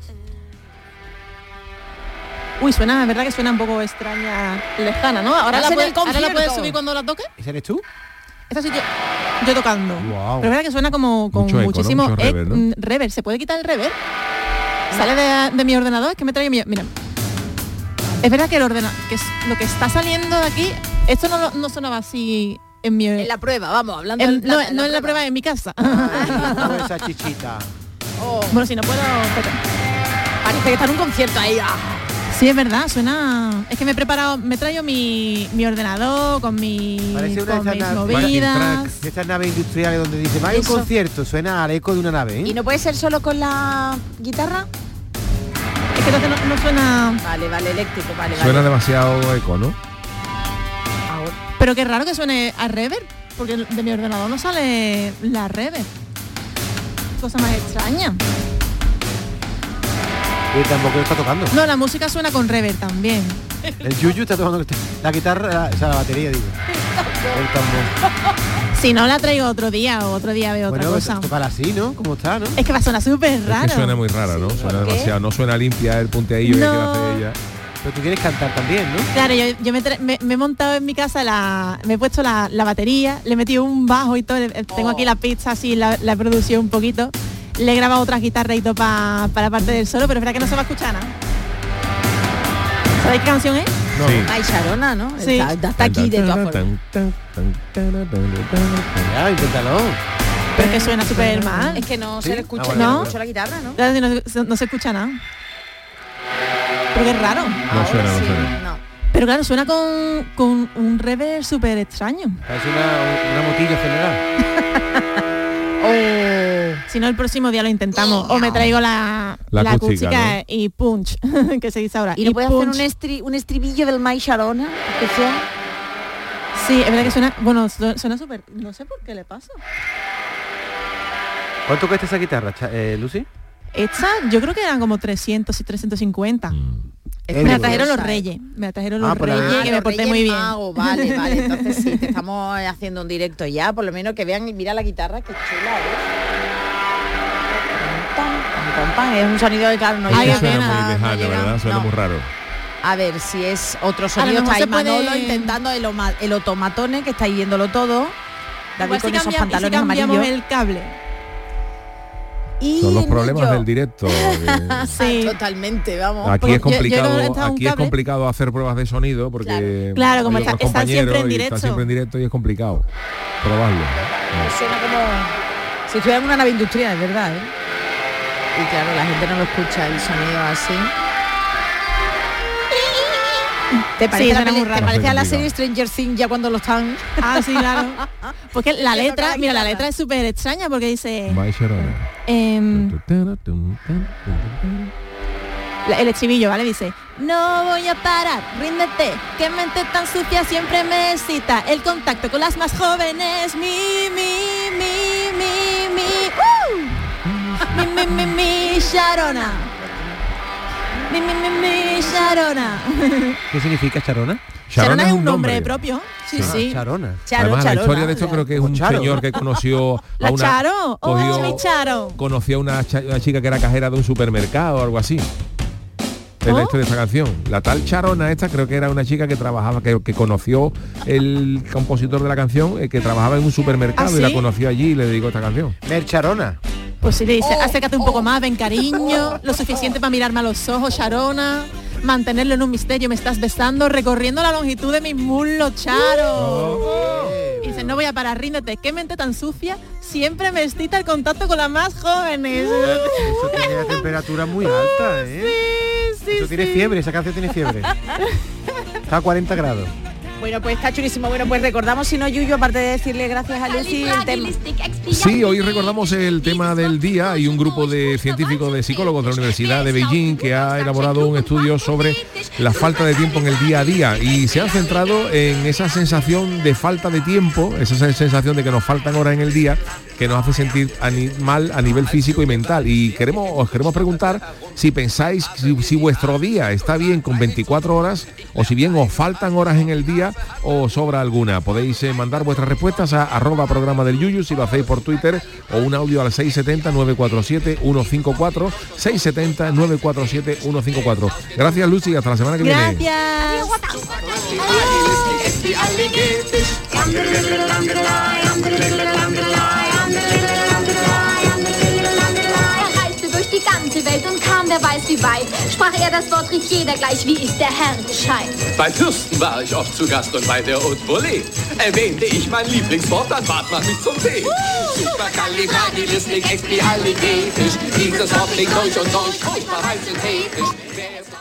Speaker 12: Uy, suena, es verdad que suena un poco extraña, lejana, ¿no? Ahora la,
Speaker 10: Estás en
Speaker 12: puedes,
Speaker 10: el
Speaker 12: ahora la puedes
Speaker 10: concierto.
Speaker 12: subir cuando la toque.
Speaker 11: ¿Ese eres tú?
Speaker 12: Esta sí yo, yo tocando.
Speaker 11: Wow.
Speaker 12: Pero es verdad que suena como con
Speaker 9: Mucho eco, ¿no?
Speaker 12: muchísimo
Speaker 9: Mucho
Speaker 12: ec-
Speaker 9: reverb, ¿no?
Speaker 12: mm, reverb. ¿Se puede quitar el reverb? Sale de, de mi ordenador, es que me trae mi... Mira. Es verdad que el ordenador, que es lo que está saliendo de aquí, esto no, lo- no sonaba así en mi...
Speaker 10: En la prueba, vamos, hablando
Speaker 12: en-
Speaker 10: de
Speaker 12: no, no en la prueba, en mi casa.
Speaker 11: Pobre salchichita.
Speaker 10: Oh,
Speaker 12: Bueno, si no puedo...
Speaker 10: parece que está en un concierto ahí. ah.
Speaker 12: Sí, es verdad, suena... Es que me he preparado, me traigo mi, mi ordenador con mi
Speaker 11: Parece una
Speaker 12: con
Speaker 11: de
Speaker 12: mis
Speaker 11: esas naves,
Speaker 12: movidas.
Speaker 11: de estas naves industriales donde dice, va a un
Speaker 10: Eso.
Speaker 11: concierto, suena al eco de una nave,
Speaker 10: ¿Y
Speaker 11: ¿eh?
Speaker 10: no puede ser solo con la guitarra?
Speaker 12: Es que entonces no, no suena...
Speaker 10: Vale, vale, eléctrico, vale, vale.
Speaker 9: Suena demasiado eco, ¿no?
Speaker 12: Pero qué raro que suene a reverb, porque de mi ordenador no sale la reverb. Cosa más extraña.
Speaker 11: Y tampoco lo está tocando.
Speaker 12: No, la música suena con reverb también.
Speaker 11: El yuyu está tocando la guitarra, la, o sea, la batería, digo. El tambor.
Speaker 12: Si no la traigo otro día o otro día veo
Speaker 11: Bueno,
Speaker 12: otra
Speaker 11: pues,
Speaker 12: cosa.
Speaker 11: tócala así, ¿no? Como está, ¿no?
Speaker 12: Es que va a sonar súper
Speaker 9: Es
Speaker 12: raro.
Speaker 9: que suena muy rara, ¿no? Suena
Speaker 10: ¿por qué?
Speaker 9: demasiado, no suena limpia el punteadillo que
Speaker 12: No.
Speaker 9: quiere hacer ella.
Speaker 11: Pero tú quieres cantar también, ¿no?
Speaker 12: Claro, yo, yo me, tra- me- me he montado en mi casa la. Me he puesto la, la batería, le he metido un bajo y todo. le- Tengo aquí la pizza así, la, la he producido un poquito. Le he grabado otras guitarras y todo pa- para la parte del solo, pero es verdad que no se va a escuchar nada. ¿Sabéis qué canción es?
Speaker 11: No.
Speaker 9: Sí.
Speaker 10: Ay, Sharona, ¿no?
Speaker 12: Sí.
Speaker 10: Está, está aquí de todas formas.
Speaker 11: Ya, inténtalo.
Speaker 12: Pero es que suena súper mal.
Speaker 10: Es que no
Speaker 11: ¿Sí?
Speaker 10: se le escucha,
Speaker 11: Ah, bueno,
Speaker 10: no,
Speaker 12: ¿no?
Speaker 10: se escucha la guitarra, ¿no?
Speaker 12: Claro, si no, se- no se escucha nada. Pero qué raro.
Speaker 9: No suena, no
Speaker 10: sí,
Speaker 9: suena.
Speaker 10: no.
Speaker 12: Pero claro, suena con, con un reverb súper extraño.
Speaker 11: Parece una, una motilla general.
Speaker 12: Si no, el próximo día lo intentamos. O me traigo la,
Speaker 9: La
Speaker 12: la
Speaker 9: acústica,
Speaker 12: acústica y punch, que se dice ahora.
Speaker 10: ¿Y no puedes hacer
Speaker 12: punch.
Speaker 10: un, estri- un estribillo del My Sharona? Que sea...
Speaker 12: Sí, es verdad que suena... Bueno, su- suena súper... No sé por qué le pasa.
Speaker 11: ¿Cuánto cuesta esa guitarra, cha- eh, Lucy?
Speaker 12: Esta, yo creo que eran como trescientos y trescientos cincuenta. Me la trajeron los reyes. Me la trajeron los
Speaker 11: Ah, por la
Speaker 12: reyes,
Speaker 11: vez.
Speaker 12: que me
Speaker 10: los
Speaker 12: porté
Speaker 10: Reyes
Speaker 12: muy bien.
Speaker 10: Magos, vale, vale. Entonces sí, te estamos haciendo un directo ya, por lo menos que vean y mira la guitarra, que chula, ¿eh? Pam, pam, pam, pam. Es un sonido de claro, no
Speaker 12: Ay,
Speaker 10: llega,
Speaker 12: qué
Speaker 9: Suena
Speaker 12: pena,
Speaker 9: muy
Speaker 10: no
Speaker 9: lejano,
Speaker 10: llega,
Speaker 9: ¿verdad? Suena
Speaker 10: no.
Speaker 9: muy raro.
Speaker 10: A ver si es otro
Speaker 12: A
Speaker 10: sonido.
Speaker 12: lo mejor
Speaker 10: Está ahí
Speaker 12: se puede-
Speaker 10: Manolo intentando el, oma- el otomatone, que estáis viéndolo todo. David
Speaker 12: Igual si
Speaker 10: con esos
Speaker 12: cambia- y si
Speaker 10: pantalones
Speaker 12: cambiamos
Speaker 10: amarillos.
Speaker 12: el cable.
Speaker 10: Y
Speaker 9: Son los
Speaker 10: en
Speaker 9: problemas
Speaker 10: ello-
Speaker 9: del directo. que-
Speaker 12: Sí.
Speaker 10: Totalmente, vamos.
Speaker 9: Aquí
Speaker 12: Porque
Speaker 9: es
Speaker 12: yo- yo he
Speaker 9: complicado,
Speaker 12: conectado un
Speaker 9: aquí es
Speaker 12: cable.
Speaker 9: complicado hacer pruebas de sonido porque
Speaker 12: Claro, como
Speaker 9: hay
Speaker 12: está-
Speaker 9: otros
Speaker 12: están siempre en
Speaker 9: compañeros y
Speaker 12: directo.
Speaker 9: Está siempre en directo y es complicado probarlo.
Speaker 10: Suena como si estuviera en una nave industrial, es verdad, ¿eh? Y claro, la gente no lo escucha el sonido así. ¿Te parece,
Speaker 12: Sí,
Speaker 10: la
Speaker 12: suena
Speaker 10: peli-
Speaker 12: muy
Speaker 10: te
Speaker 12: raro.
Speaker 10: parece a la
Speaker 9: Complicado.
Speaker 10: serie Stranger Things ya cuando lo están?
Speaker 12: Ah, sí, claro. Porque la
Speaker 10: Que
Speaker 12: letra,
Speaker 10: toca la
Speaker 12: mira, la
Speaker 10: guitarra.
Speaker 12: letra es súper extraña porque dice...
Speaker 9: My Sharona.
Speaker 12: em, la- el estribillo, ¿vale? Dice, no voy a parar, ríndete, que mente tan sucia siempre me excita. El contacto con las más jóvenes, mi, mi, mi, mi, mi, uh, mi, mi, mi, mi, Sharona. Mi, mi, mi, mi, Sharona.
Speaker 11: ¿Qué significa charona?
Speaker 12: Sharona es un nombre propio. Sí,
Speaker 11: Ah,
Speaker 12: sí.
Speaker 11: charona.
Speaker 10: Charo,
Speaker 9: Además, la
Speaker 10: Charona,
Speaker 9: historia de esto
Speaker 10: la-
Speaker 9: creo que es un
Speaker 11: Charo.
Speaker 9: señor que conoció a
Speaker 12: La
Speaker 9: una...
Speaker 12: Charo. Oh,
Speaker 9: cogió-
Speaker 12: mi Charo.
Speaker 9: conoció a una, cha- una chica que era cajera de un supermercado o algo así. Es la historia de esta canción. La tal Charona esta creo que era una chica que trabajaba, que, que conoció el compositor de la canción, eh, que trabajaba en un supermercado. ¿Ah, sí? Y la conoció allí y le dedicó esta canción.
Speaker 11: Mer Charona.
Speaker 12: Pues sí, le dice, acércate un poco más, ven cariño, lo suficiente para mirarme a los ojos, Charona, mantenerlo en un misterio, me estás besando, recorriendo la longitud de mis muslos, Charo. Oh. Y dice, no voy a parar, ríndete, qué mente tan sucia, siempre me excita el contacto con las más jóvenes.
Speaker 11: Eso tiene la temperatura muy alta, ¿eh?
Speaker 12: Sí, sí,
Speaker 11: Eso tiene
Speaker 12: sí.
Speaker 11: fiebre, esa canción tiene fiebre. Está a cuarenta grados.
Speaker 10: Bueno, pues está chulísimo. Bueno, pues recordamos, si no, Yuyu, aparte de decirle gracias a Lucy, el tema.
Speaker 9: Sí, hoy recordamos el tema del día. Hay un grupo de científicos, de psicólogos de la Universidad de Beijing que ha elaborado un estudio sobre la falta de tiempo en el día a día y se han centrado en esa sensación de falta de tiempo, esa sensación de que nos faltan horas en el día, que nos hace sentir a ni, mal a nivel físico y mental. Y queremos os queremos preguntar si pensáis si, si vuestro día está bien con veinticuatro horas o si bien os faltan horas en el día o sobra alguna. Podéis eh, mandar vuestras respuestas a arroba programa del Yuyu si lo hacéis por Twitter o un audio al seis siete cero, nueve cuatro siete, uno cinco cuatro, seis siete cero, nueve cuatro siete, uno cinco cuatro. Gracias, Lucy, hasta la semana que
Speaker 12: Gracias.
Speaker 9: viene.
Speaker 14: Die ganze Welt und kam wer weiß wie weit. Sprach er das Wort, rief jeder gleich, wie ist der Herr gescheit.
Speaker 2: Bei Fürsten war ich oft zu Gast und bei der Haute Volée erwähnte ich mein Lieblingswort, dann bat man mich zum Tee. Supercalifragilistikexpialidocious, dieses Wort klingt durch und durch, furchtbar rein synthetisch.